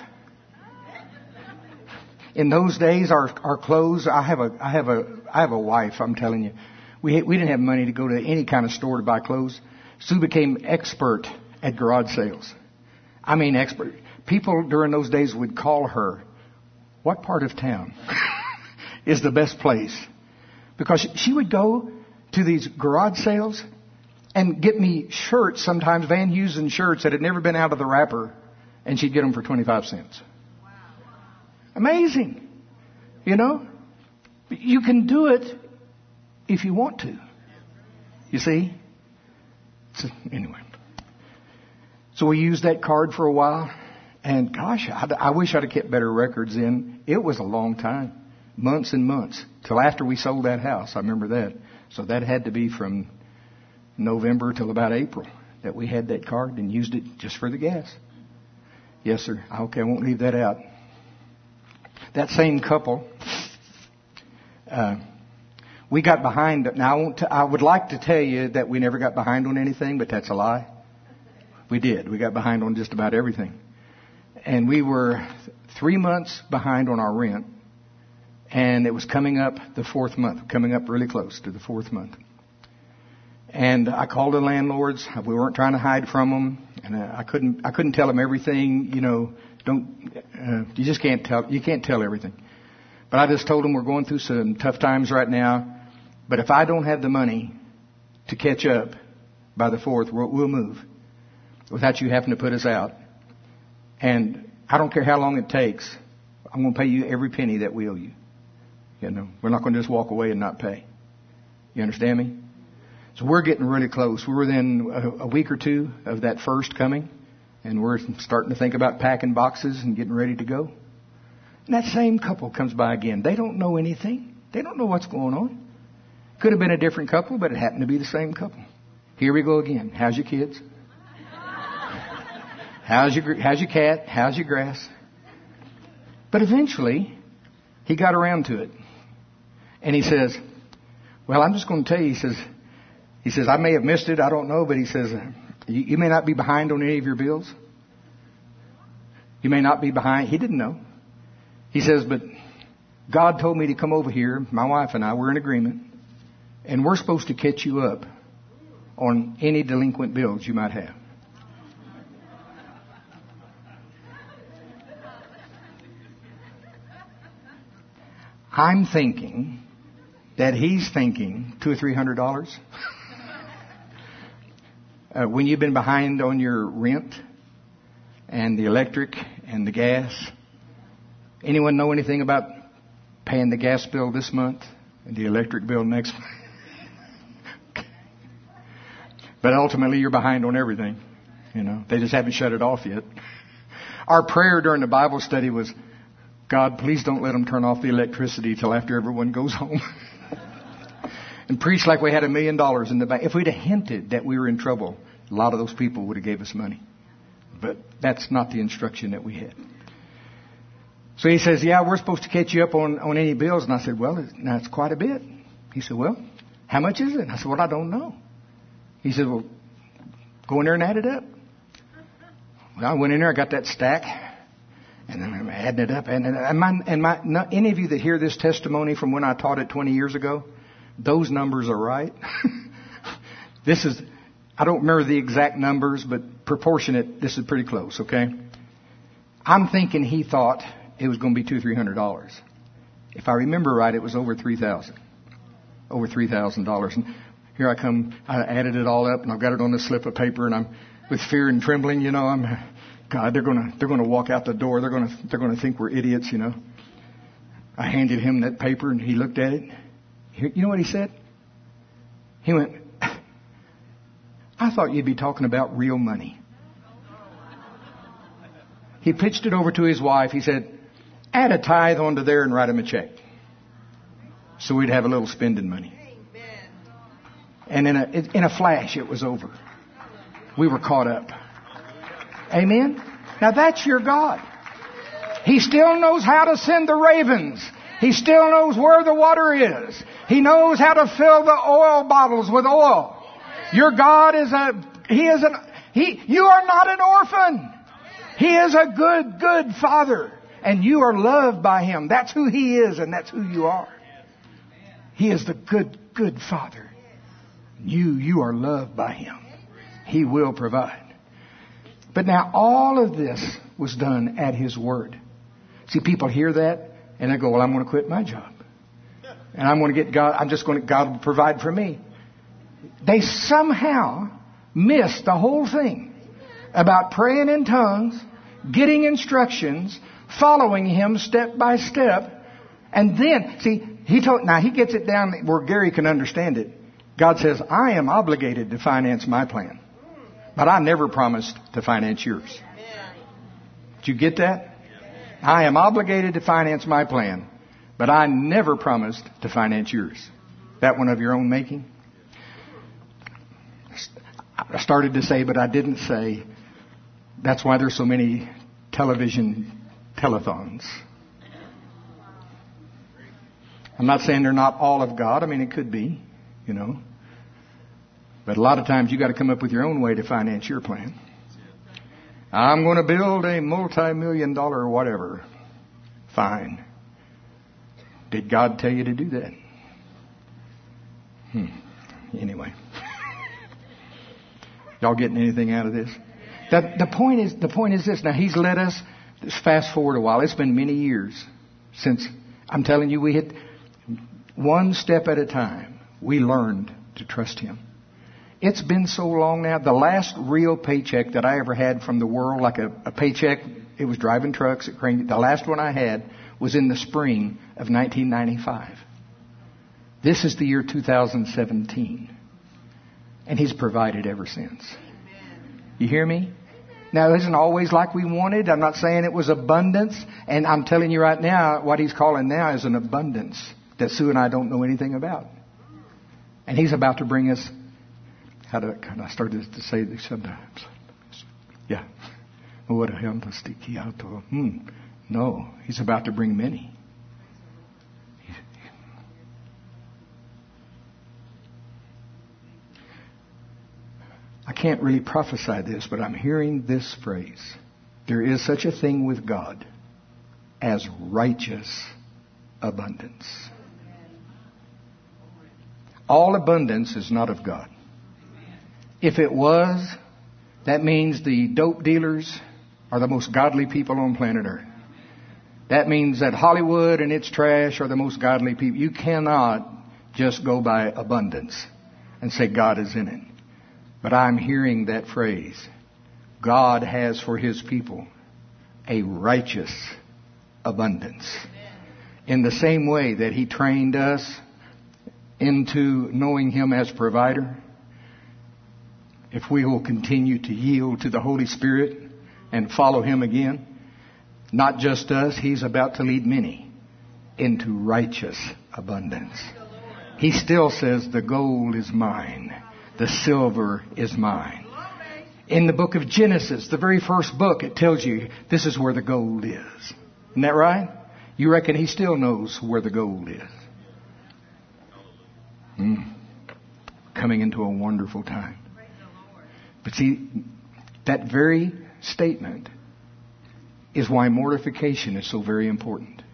In those days, our clothes, I have a wife, I'm telling you. We didn't have money to go to any kind of store to buy clothes. Sue became expert at garage sales. I mean expert. People during those days would call her, what part of town is the best place? Because she would go to these garage sales and get me shirts, sometimes Van Heusen shirts that had never been out of the wrapper, and she'd get them for 25 cents. Wow. Amazing. You know? You can do it if you want to. You see? So, anyway. So we used that card for a while, and gosh, I wish I'd have kept better records in. It was a long time. Months and months. Till after we sold that house. I remember that. So that had to be from November till about April that we had that card and used it just for the gas. Yes, sir. Okay, I won't leave that out. That same couple, we got behind. Now, I would like to tell you that we never got behind on anything, but that's a lie. We did. We got behind on just about everything. And we were 3 months behind on our rent. And it was coming up the 4th month, coming up really close to the 4th month. And I called the landlords. We weren't trying to hide from them. And I couldn't tell them everything. You know, you just can't tell. You can't tell everything. But I just told them we're going through some tough times right now. But if I don't have the money to catch up by the 4th, we'll move without you having to put us out. And I don't care how long it takes. I'm going to pay you every penny that we owe you. You know, we're not going to just walk away and not pay. You understand me? So we're getting really close. We're within a week or two of that first coming, and we're starting to think about packing boxes and getting ready to go. And that same couple comes by again. They don't know anything. They don't know what's going on. Could have been a different couple, but it happened to be the same couple. Here we go again. How's your kids? How's your cat? How's your grass? But eventually, he got around to it. And he says, well, I'm just going to tell you, he says, I may have missed it, I don't know, but he says, you may not be behind on any of your bills. You may not be behind. He didn't know. He says, but God told me to come over here, my wife and I, we're in agreement, and we're supposed to catch you up on any delinquent bills you might have. I'm thinking that he's thinking $200 or $300. When you've been behind on your rent and the electric and the gas, anyone know anything about paying the gas bill this month and the electric bill next month? But ultimately, you're behind on everything. You know, they just haven't shut it off yet. Our prayer during the Bible study was, God, please don't let them turn off the electricity till after everyone goes home. And preach like we had $1 million in the bank. If we'd have hinted that we were in trouble, a lot of those people would have gave us money. But that's not the instruction that we had. So he says, yeah, we're supposed to catch you up on any bills. And I said, well, that's quite a bit. He said, well, how much is it? I said, well, I don't know. He said, well, go in there and add it up. Well, I went in there, I got that stack, and then I'm adding it up. Any of you that hear this testimony from when I taught it 20 years ago, those numbers are right. I don't remember the exact numbers, but proportionate, this is pretty close, okay? I'm thinking he thought it was going to be $200 or $300. If I remember right, it was over $3,000. Over $3,000. And here I come, I added it all up, and I've got it on this slip of paper, and I'm with fear and trembling, you know, God, they're going to walk out the door. They're going to think we're idiots, you know. I handed him that paper, and he looked at it. You know what he said? He went, I thought you'd be talking about real money. He pitched it over to his wife. He said, add a tithe onto there and write him a check. So we'd have a little spending money. And in a flash, it was over. We were caught up. Amen? Now that's your God. He still knows how to send the ravens. He still knows where the water is. He knows how to fill the oil bottles with oil. Your God you are not an orphan. He is a good, good Father. And you are loved by Him. That's who He is, and that's who you are. He is the good, good Father. You are loved by Him. He will provide. But now all of this was done at His word. See, people hear that and they go, well, I'm going to quit my job. And I'm going to get God, God will provide for me. They somehow missed the whole thing about praying in tongues, getting instructions, following Him step by step. And then, see, he gets it down where Gary can understand it. God says, I am obligated to finance my plan. But I never promised to finance yours. Did you get that? I am obligated to finance my plan. But I never promised to finance yours. That one of your own making? I started to say, but I didn't say, that's why there's so many television telethons. I'm not saying they're not all of God. I mean, it could be, you know. But a lot of times you got to come up with your own way to finance your plan. I'm going to build a multi-million-dollar whatever. Fine. Did God tell you to do that? Anyway. Y'all getting anything out of this? The point is this. Now, He's led us, fast forward a while. It's been many years since, I'm telling you, we hit one step at a time. We learned to trust Him. It's been so long now. The last real paycheck that I ever had from the world, like a paycheck, it was driving trucks at Crane. The last one I had was in the spring of 1995. This is the year 2017. And He's provided ever since. You hear me? Now, it isn't always like we wanted. I'm not saying it was abundance. And I'm telling you right now, what He's calling now is an abundance that Sue and I don't know anything about. And He's about to bring us... I started to say this sometimes. Yeah. No, He's about to bring many. I can't really prophesy this, but I'm hearing this phrase. There is such a thing with God as righteous abundance. All abundance is not of God. If it was, that means the dope dealers are the most godly people on planet Earth. That means that Hollywood and its trash are the most godly people. You cannot just go by abundance and say God is in it. But I'm hearing that phrase. God has for His people a righteous abundance. In the same way that He trained us into knowing Him as provider, if we will continue to yield to the Holy Spirit and follow Him again, not just us, He's about to lead many into righteous abundance. He still says, the gold is mine, the silver is mine. In the book of Genesis, the very first book, it tells you this is where the gold is. Isn't that right? You reckon He still knows where the gold is? Coming into a wonderful time. But see, that very statement is why mortification is so very important.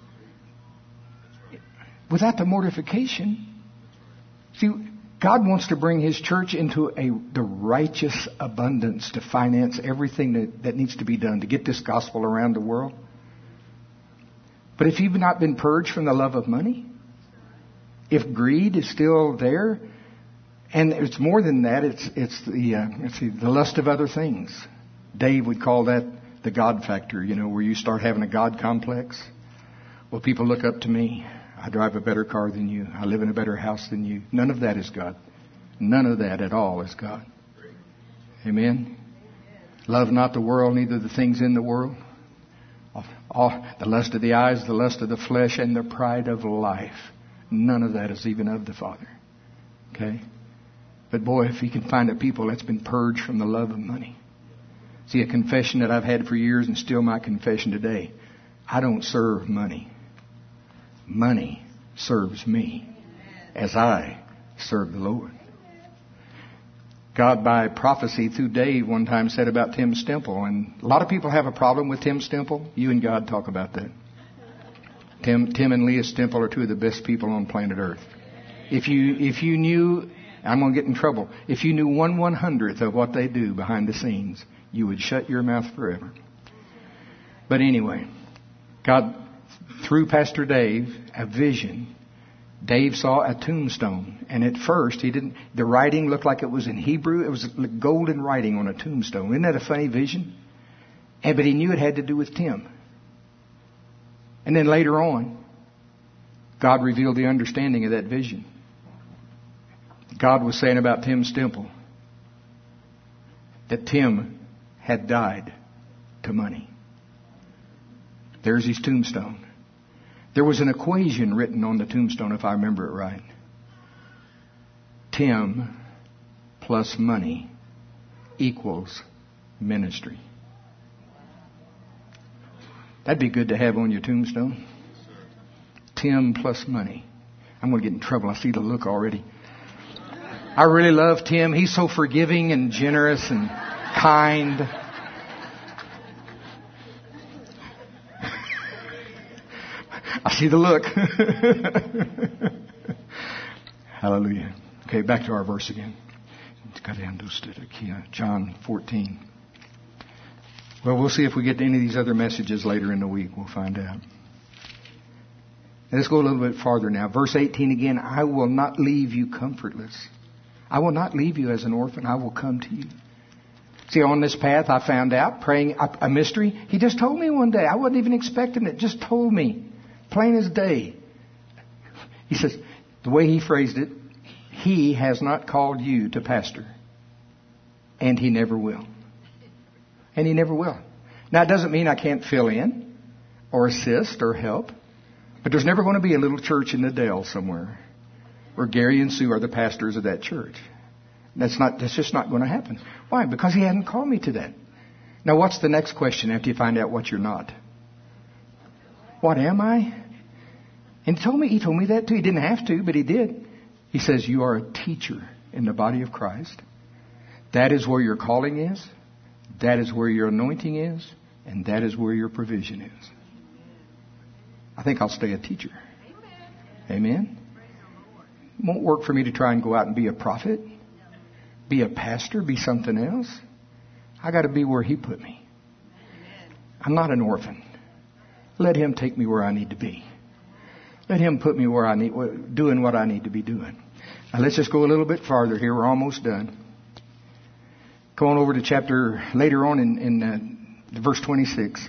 Without the mortification, see, God wants to bring His church into the righteous abundance to finance everything that needs to be done to get this gospel around the world. But if you've not been purged from the love of money, if greed is still there, and it's more than that, it's the lust of other things. Dave would call that the God factor, where you start having a God complex. Well, people look up to me. I drive a better car than you. I live in a better house than you. None of that is God. None of that at all is God. Amen? Love not the world, neither the things in the world. The lust of the eyes, the lust of the flesh, and the pride of life. None of that is even of the Father. Okay? But boy, if He can find a people that's been purged from the love of money. See, a confession that I've had for years and still my confession today. I don't serve money. Money serves me as I serve the Lord. God, by prophecy through Dave, one time said about Tim Stemple, and a lot of people have a problem with Tim Stemple. You and God talk about that. Tim and Leah Stemple are two of the best people on planet Earth. If you knew, I'm going to get in trouble. If you knew 1/100th of what they do behind the scenes, you would shut your mouth forever. But anyway, God, through Pastor Dave, a vision. Dave saw a tombstone, and at first the writing looked like it was in Hebrew. It was golden writing on a tombstone. Isn't that a funny vision? But he knew it had to do with Tim. And then later on, God revealed the understanding of that vision. God was saying about Tim Stemple that Tim had died to money. There's his tombstone. There was an equation written on the tombstone, if I remember it right. Tim plus money equals ministry. That'd be good to have on your tombstone. Tim plus money. I'm going to get in trouble. I see the look already. I really love Tim. He's so forgiving and generous and kind. I see the look. Hallelujah. Okay, back to our verse again. John 14. Well, we'll see if we get to any of these other messages later in the week. We'll find out. Let's go a little bit farther now. Verse 18 again. I will not leave you comfortless. I will not leave you as an orphan. I will come to you. See, on this path, I found out, praying a mystery. He just told me one day. I wasn't even expecting it. Just told me. Plain as day. He says, the way he phrased it, He has not called you to pastor. And He never will. And He never will. Now, it doesn't mean I can't fill in or assist or help. But there's never going to be a little church in the Dale somewhere where Gary and Sue are the pastors of that church. That's just not going to happen. Why? Because He hadn't called me to that. Now, what's the next question after you find out what you're not? What am I? And He told me that too. He didn't have to, but He did. He says, you are a teacher in the body of Christ. That is where your calling is. That is where your anointing is. And that is where your provision is. I think I'll stay a teacher. Amen. It won't work for me to try and go out and be a prophet, be a pastor, be something else. I got to be where He put me. I'm not an orphan. Let Him take me where I need to be. Let Him put me where I need, doing what I need to be doing. Now let's just go a little bit farther here. We're almost done. Come on over to chapter later on in verse 26.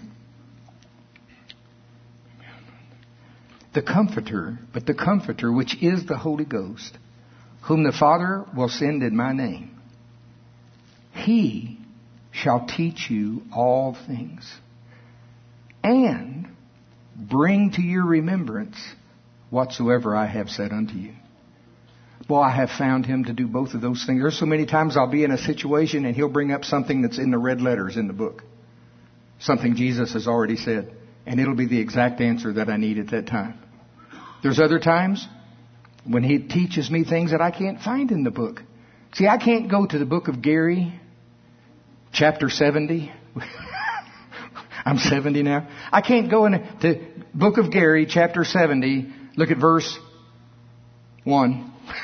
The Comforter, but the Comforter, which is the Holy Ghost, whom the Father will send in my name, He shall teach you all things, and bring to your remembrance whatsoever I have said unto you. Boy, I have found Him to do both of those things. There's so many times I'll be in a situation and He'll bring up something that's in the red letters in the book. Something Jesus has already said. And it'll be the exact answer that I need at that time. There's other times when He teaches me things that I can't find in the book. See, I can't go to the book of Gary, chapter 70. I'm 70 now. I can't go in the book of Gary, chapter 70, look at verse 1,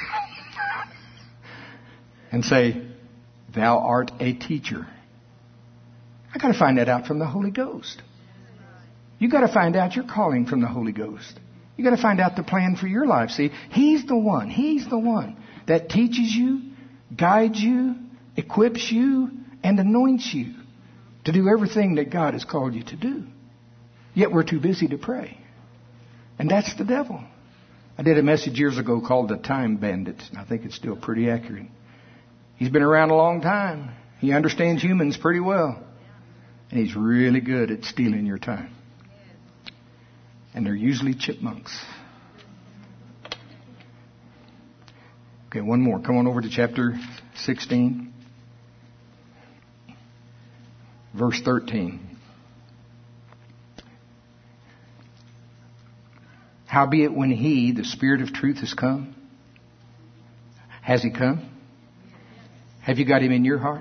and say, Thou art a teacher. I got to find that out from the Holy Ghost. You got to find out your calling from the Holy Ghost. You got to find out the plan for your life. See, He's the one that teaches you, guides you, equips you, and anoints you to do everything that God has called you to do. Yet we're too busy to pray. And that's the devil. I did a message years ago called The Time Bandits, and I think it's still pretty accurate. He's been around a long time. He understands humans pretty well. And he's really good at stealing your time. And they're usually chipmunks. Okay, one more. Come on over to chapter 16. Verse 13. Howbeit when He, the Spirit of truth, has come. Has He come? Have you got Him in your heart?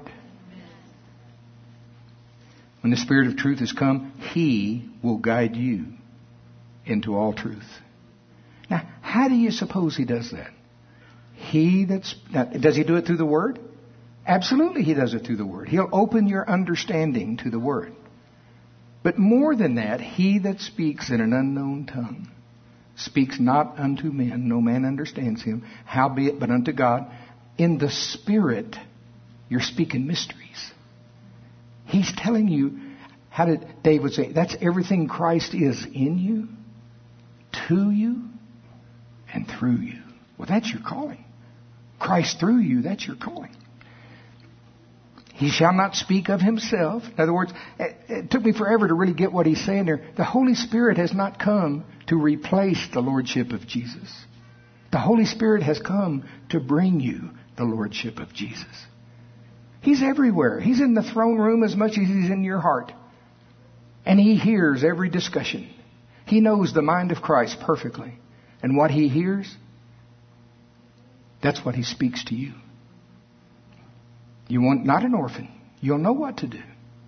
When the Spirit of truth has come, He will guide you into all truth. Now, how do you suppose He does that? Does He do it through the Word? Absolutely He does it through the Word. He'll open your understanding to the Word. But more than that, He that speaks in an unknown tongue speaks not unto men, no man understands him, howbeit but unto God. In the Spirit, you're speaking mysteries. He's telling you, how did David say, that's everything Christ is in you, to you, and through you. Well, that's your calling. Christ through you, that's your calling. He shall not speak of Himself. In other words, it took me forever to really get what he's saying there. The Holy Spirit has not come to replace the Lordship of Jesus. The Holy Spirit has come to bring you the Lordship of Jesus. He's everywhere. He's in the throne room as much as He's in your heart. And He hears every discussion. He knows the mind of Christ perfectly. And what He hears, that's what He speaks to you. You want not an orphan. You'll know what to do.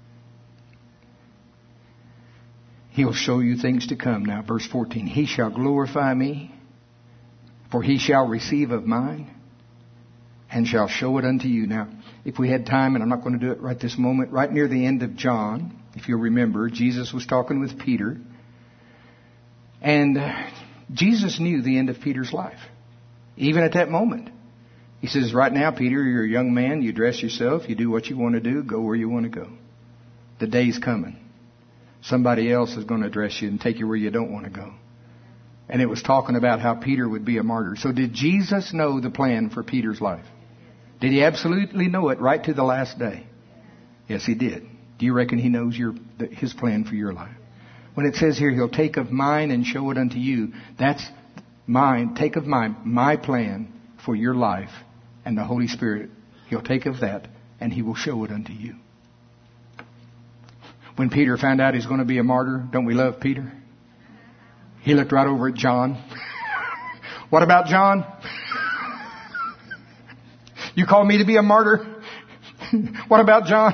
He'll show you things to come. Now, verse 14. He shall glorify me, for He shall receive of mine, and shall show it unto you. Now, if we had time, and I'm not going to do it right this moment, right near the end of John, if you'll remember, Jesus was talking with Peter. And Jesus knew the end of Peter's life. Even at that moment. He says, right now, Peter, you're a young man. You dress yourself. You do what you want to do. Go where you want to go. The day's coming. Somebody else is going to dress you and take you where you don't want to go. And it was talking about how Peter would be a martyr. So did Jesus know the plan for Peter's life? Did He absolutely know it right to the last day? Yes, He did. Do you reckon He knows His plan for your life? When it says here, He'll take of mine and show it unto you, that's mine. Take of my plan for your life. And the Holy Spirit, He'll take of that and He will show it unto you. When Peter found out he's going to be a martyr, don't we love Peter? He looked right over at John. What about John? You call me to be a martyr? What about John?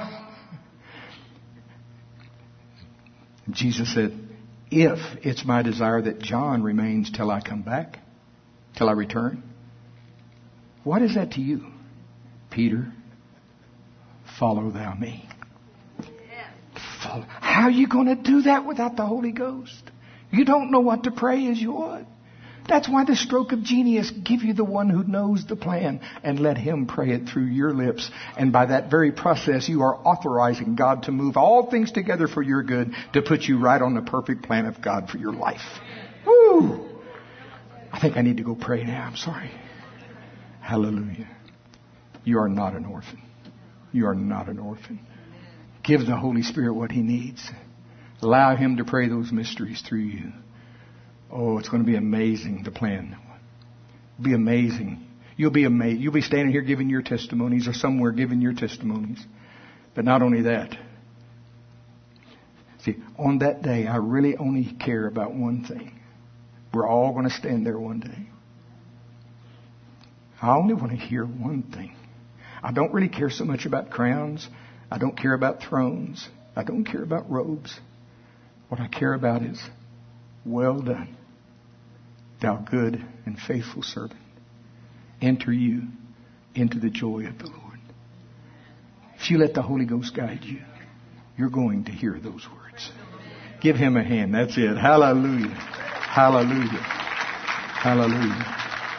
Jesus said, if it's my desire that John remains till I come back, till I return, what is that to you? Peter, follow thou me. Follow. How are you going to do that without the Holy Ghost? You don't know what to pray as you ought. That's why the stroke of genius, give you the one who knows the plan and let Him pray it through your lips. And by that very process, you are authorizing God to move all things together for your good to put you right on the perfect plan of God for your life. Woo! I think I need to go pray now. I'm sorry. Hallelujah. You are not an orphan. You are not an orphan. Give the Holy Spirit what He needs. Allow Him to pray those mysteries through you. Oh, it's going to be amazing, the plan. It'll be amazing. You'll be amazed. You'll be standing here giving your testimonies or somewhere giving your testimonies. But not only that. See, on that day, I really only care about one thing. We're all going to stand there one day. I only want to hear one thing. I don't really care so much about crowns. I don't care about thrones. I don't care about robes. What I care about is, well done, thou good and faithful servant. Enter you into the joy of the Lord. If you let the Holy Ghost guide you, you're going to hear those words. Give Him a hand. That's it. Hallelujah. Hallelujah. Hallelujah.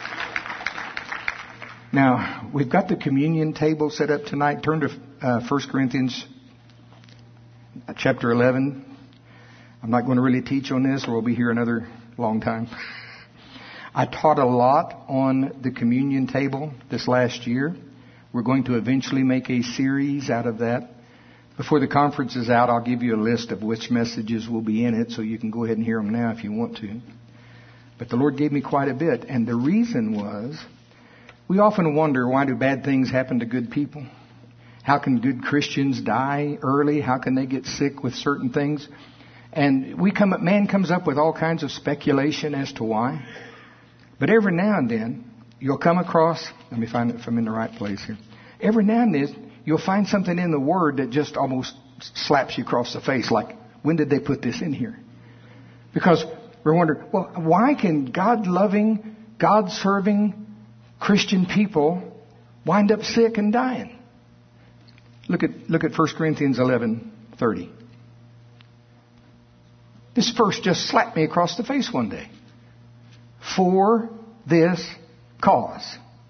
Now, we've got the communion table set up tonight. Turn to 1 Corinthians chapter 11. I'm not going to really teach on this, or we'll be here another long time. I taught a lot on the communion table this last year. We're going to eventually make a series out of that. Before the conference is out, I'll give you a list of which messages will be in it, so you can go ahead and hear them now if you want to. But the Lord gave me quite a bit, and the reason was, we often wonder, why do bad things happen to good people? How can good Christians die early? How can they get sick with certain things? And man comes up with all kinds of speculation as to why. But every now and then, you'll come across, let me find it if I'm in the right place here. Every now and then, you'll find something in the Word that just almost slaps you across the face, like, when did they put this in here? Because we're wondering, well, why can God-loving, God-serving Christian people wind up sick and dying? Look at 1 Corinthians 11:30. This verse just slapped me across the face one day. For this cause,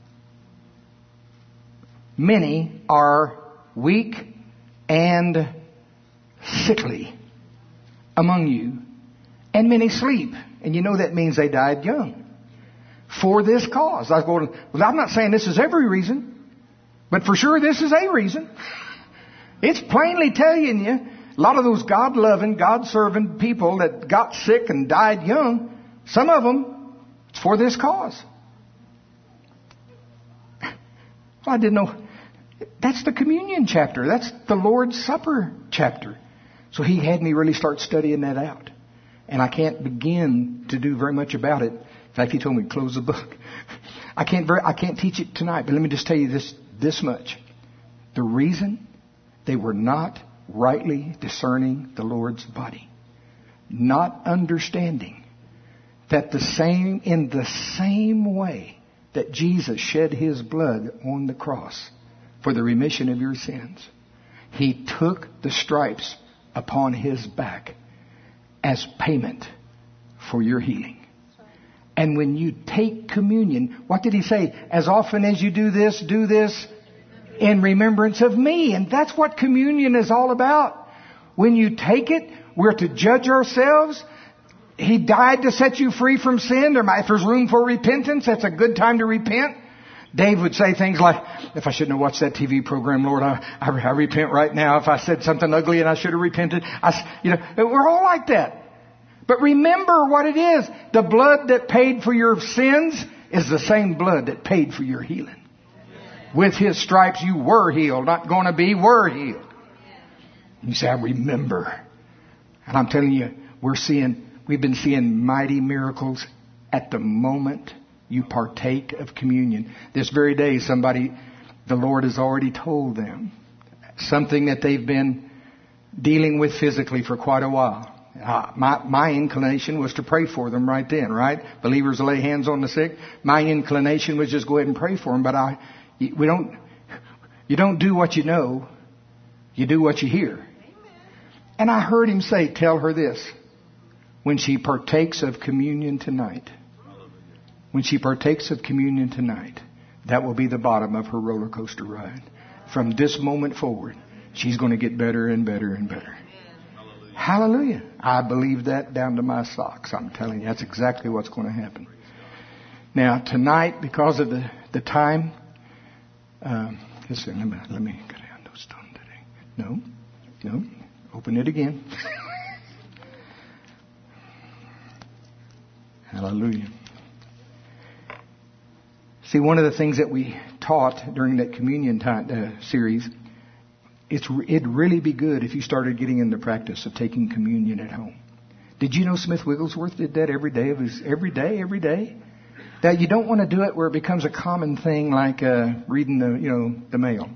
many are weak and sickly among you, and many sleep. And you know that means they died young. For this cause. I was going, well, I'm not saying this is every reason, but for sure this is a reason. It's plainly telling you, a lot of those God-loving, God-serving people that got sick and died young, some of them, it's for this cause. Well, I didn't know. That's the communion chapter. That's the Lord's Supper chapter. So he had me really start studying that out. And I can't begin to do very much about it. In fact, he told me to close the book. I can't teach it tonight, but let me just tell you this much. The reason they were not rightly discerning the Lord's body, not understanding that in the same way that Jesus shed his blood on the cross for the remission of your sins, he took the stripes upon his back as payment for your healing. And when you take communion, what did he say? As often as you do this in remembrance of me. And that's what communion is all about. When you take it, we're to judge ourselves. He died to set you free from sin. If there's room for repentance, that's a good time to repent. Dave would say things like, if I shouldn't have watched that TV program, Lord, I repent right now. If I said something ugly and I should have repented. We're all like that. But remember what it is. The blood that paid for your sins is the same blood that paid for your healing. With his stripes you were healed. Not going to be, were healed. You say, I remember. And I'm telling you, we've been seeing mighty miracles at the moment you partake of communion. This very day, the Lord has already told them something that they've been dealing with physically for quite a while. My inclination was to pray for them right then, right? Believers lay hands on the sick. My inclination was just go ahead and pray for them. But you don't do what you know. You do what you hear. And I heard him say, tell her this. When she partakes of communion tonight, that will be the bottom of her roller coaster ride. From this moment forward, she's going to get better and better and better. Hallelujah. I believe that down to my socks. I'm telling you, that's exactly what's going to happen. Now, tonight, because of the time, listen, let me get down those stone today. No, open it again. Hallelujah. See, one of the things that we taught during that communion series, it'd really be good if you started getting in the practice of taking communion at home. Did you know Smith Wigglesworth did that every day? Every day. That you don't want to do it where it becomes a common thing like reading the mail.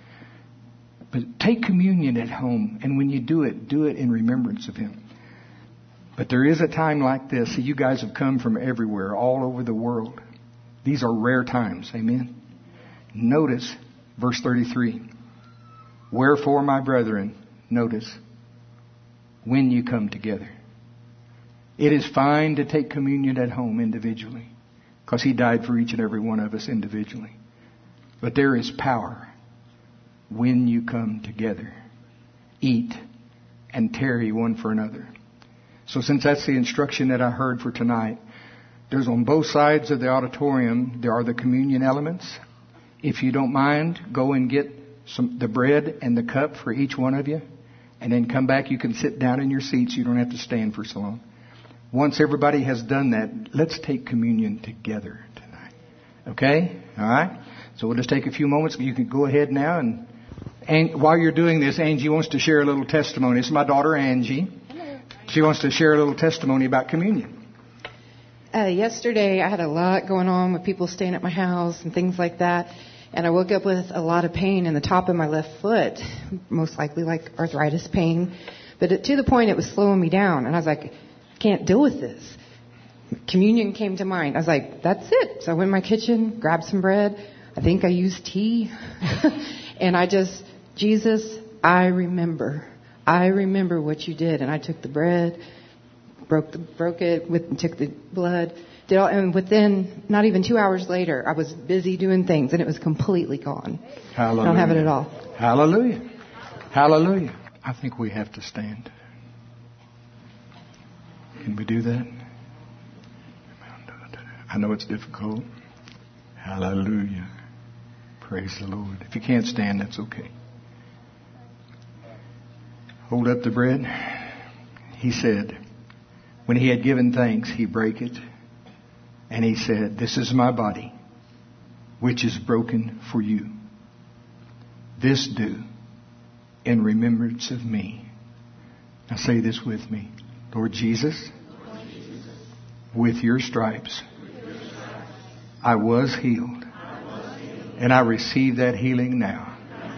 But take communion at home, and when you do it in remembrance of him. But there is a time like this. See, you guys have come from everywhere, all over the world. These are rare times. Amen. Notice verse 33. Wherefore, my brethren, notice, when you come together. It is fine to take communion at home individually, because he died for each and every one of us individually. But there is power when you come together. Eat and tarry one for another. So since that's the instruction that I heard for tonight, there's on both sides of the auditorium, there are the communion elements. If you don't mind, go and get the bread and the cup for each one of you, and then come back. You can sit down in your seats. You don't have to stand for so long. Once everybody has done that, let's take communion together tonight. Okay? All right? So we'll just take a few moments. You can go ahead now, and while you're doing this, Angie wants to share a little testimony. It's my daughter, Angie. She wants to share a little testimony about communion. Yesterday, I had a lot going on with people staying at my house and things like that. And I woke up with a lot of pain in the top of my left foot, most likely like arthritis pain. But to the point it was slowing me down. And I was like, I can't deal with this. Communion came to mind. I was like, that's it. So I went in my kitchen, grabbed some bread. I think I used tea. And Jesus, I remember what you did. And I took the bread, broke it, took the blood. And within not even 2 hours later, I was busy doing things, and it was completely gone. Hallelujah. I don't have it at all. Hallelujah. Hallelujah. I think we have to stand. Can we do that? I know it's difficult. Hallelujah. Praise the Lord. If you can't stand, that's okay. Hold up the bread. He said, when he had given thanks, he brake it. And he said, this is my body, which is broken for you. This do in remembrance of me. Now say this with me. Lord Jesus, with your stripes, I was healed. And I receive that healing now.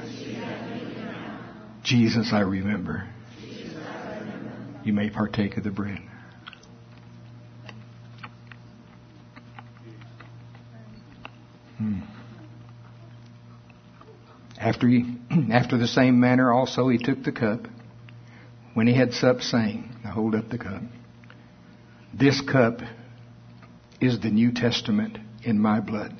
Jesus, I remember. You may partake of the bread. After the same manner also he took the cup when he had supped, saying, now hold up the cup. This cup is the New Testament in my blood.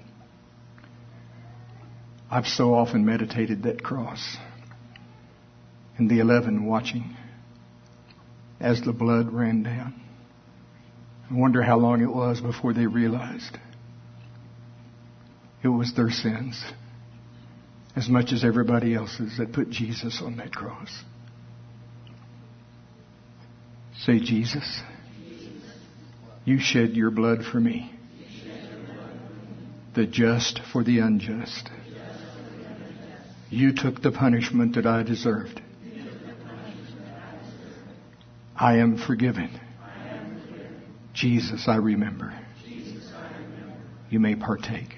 I've so often meditated that cross and the 11 watching as the blood ran down. I wonder how long it was before they realized it was their sins as much as everybody else's that put Jesus on that cross. Say, Jesus, you shed your blood for me, the just for the unjust. You took the punishment that I deserved. I am forgiven. Jesus, I remember. You may partake.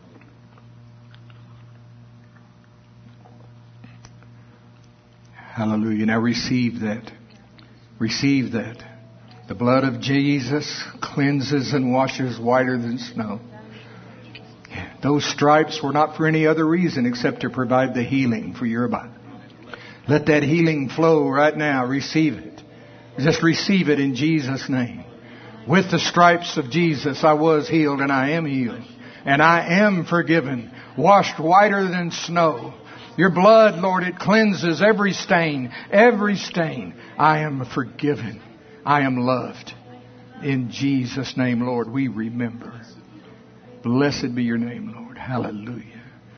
Hallelujah. Now receive that. Receive that. The blood of Jesus cleanses and washes whiter than snow. Those stripes were not for any other reason except to provide the healing for your body. Let that healing flow right now. Receive it. Just receive it in Jesus' name. With the stripes of Jesus, I was healed and I am healed. And I am forgiven, washed whiter than snow. Your blood, Lord, it cleanses every stain, every stain. I am forgiven. I am loved. In Jesus' name, Lord, we remember. Blessed be your name, Lord. Hallelujah.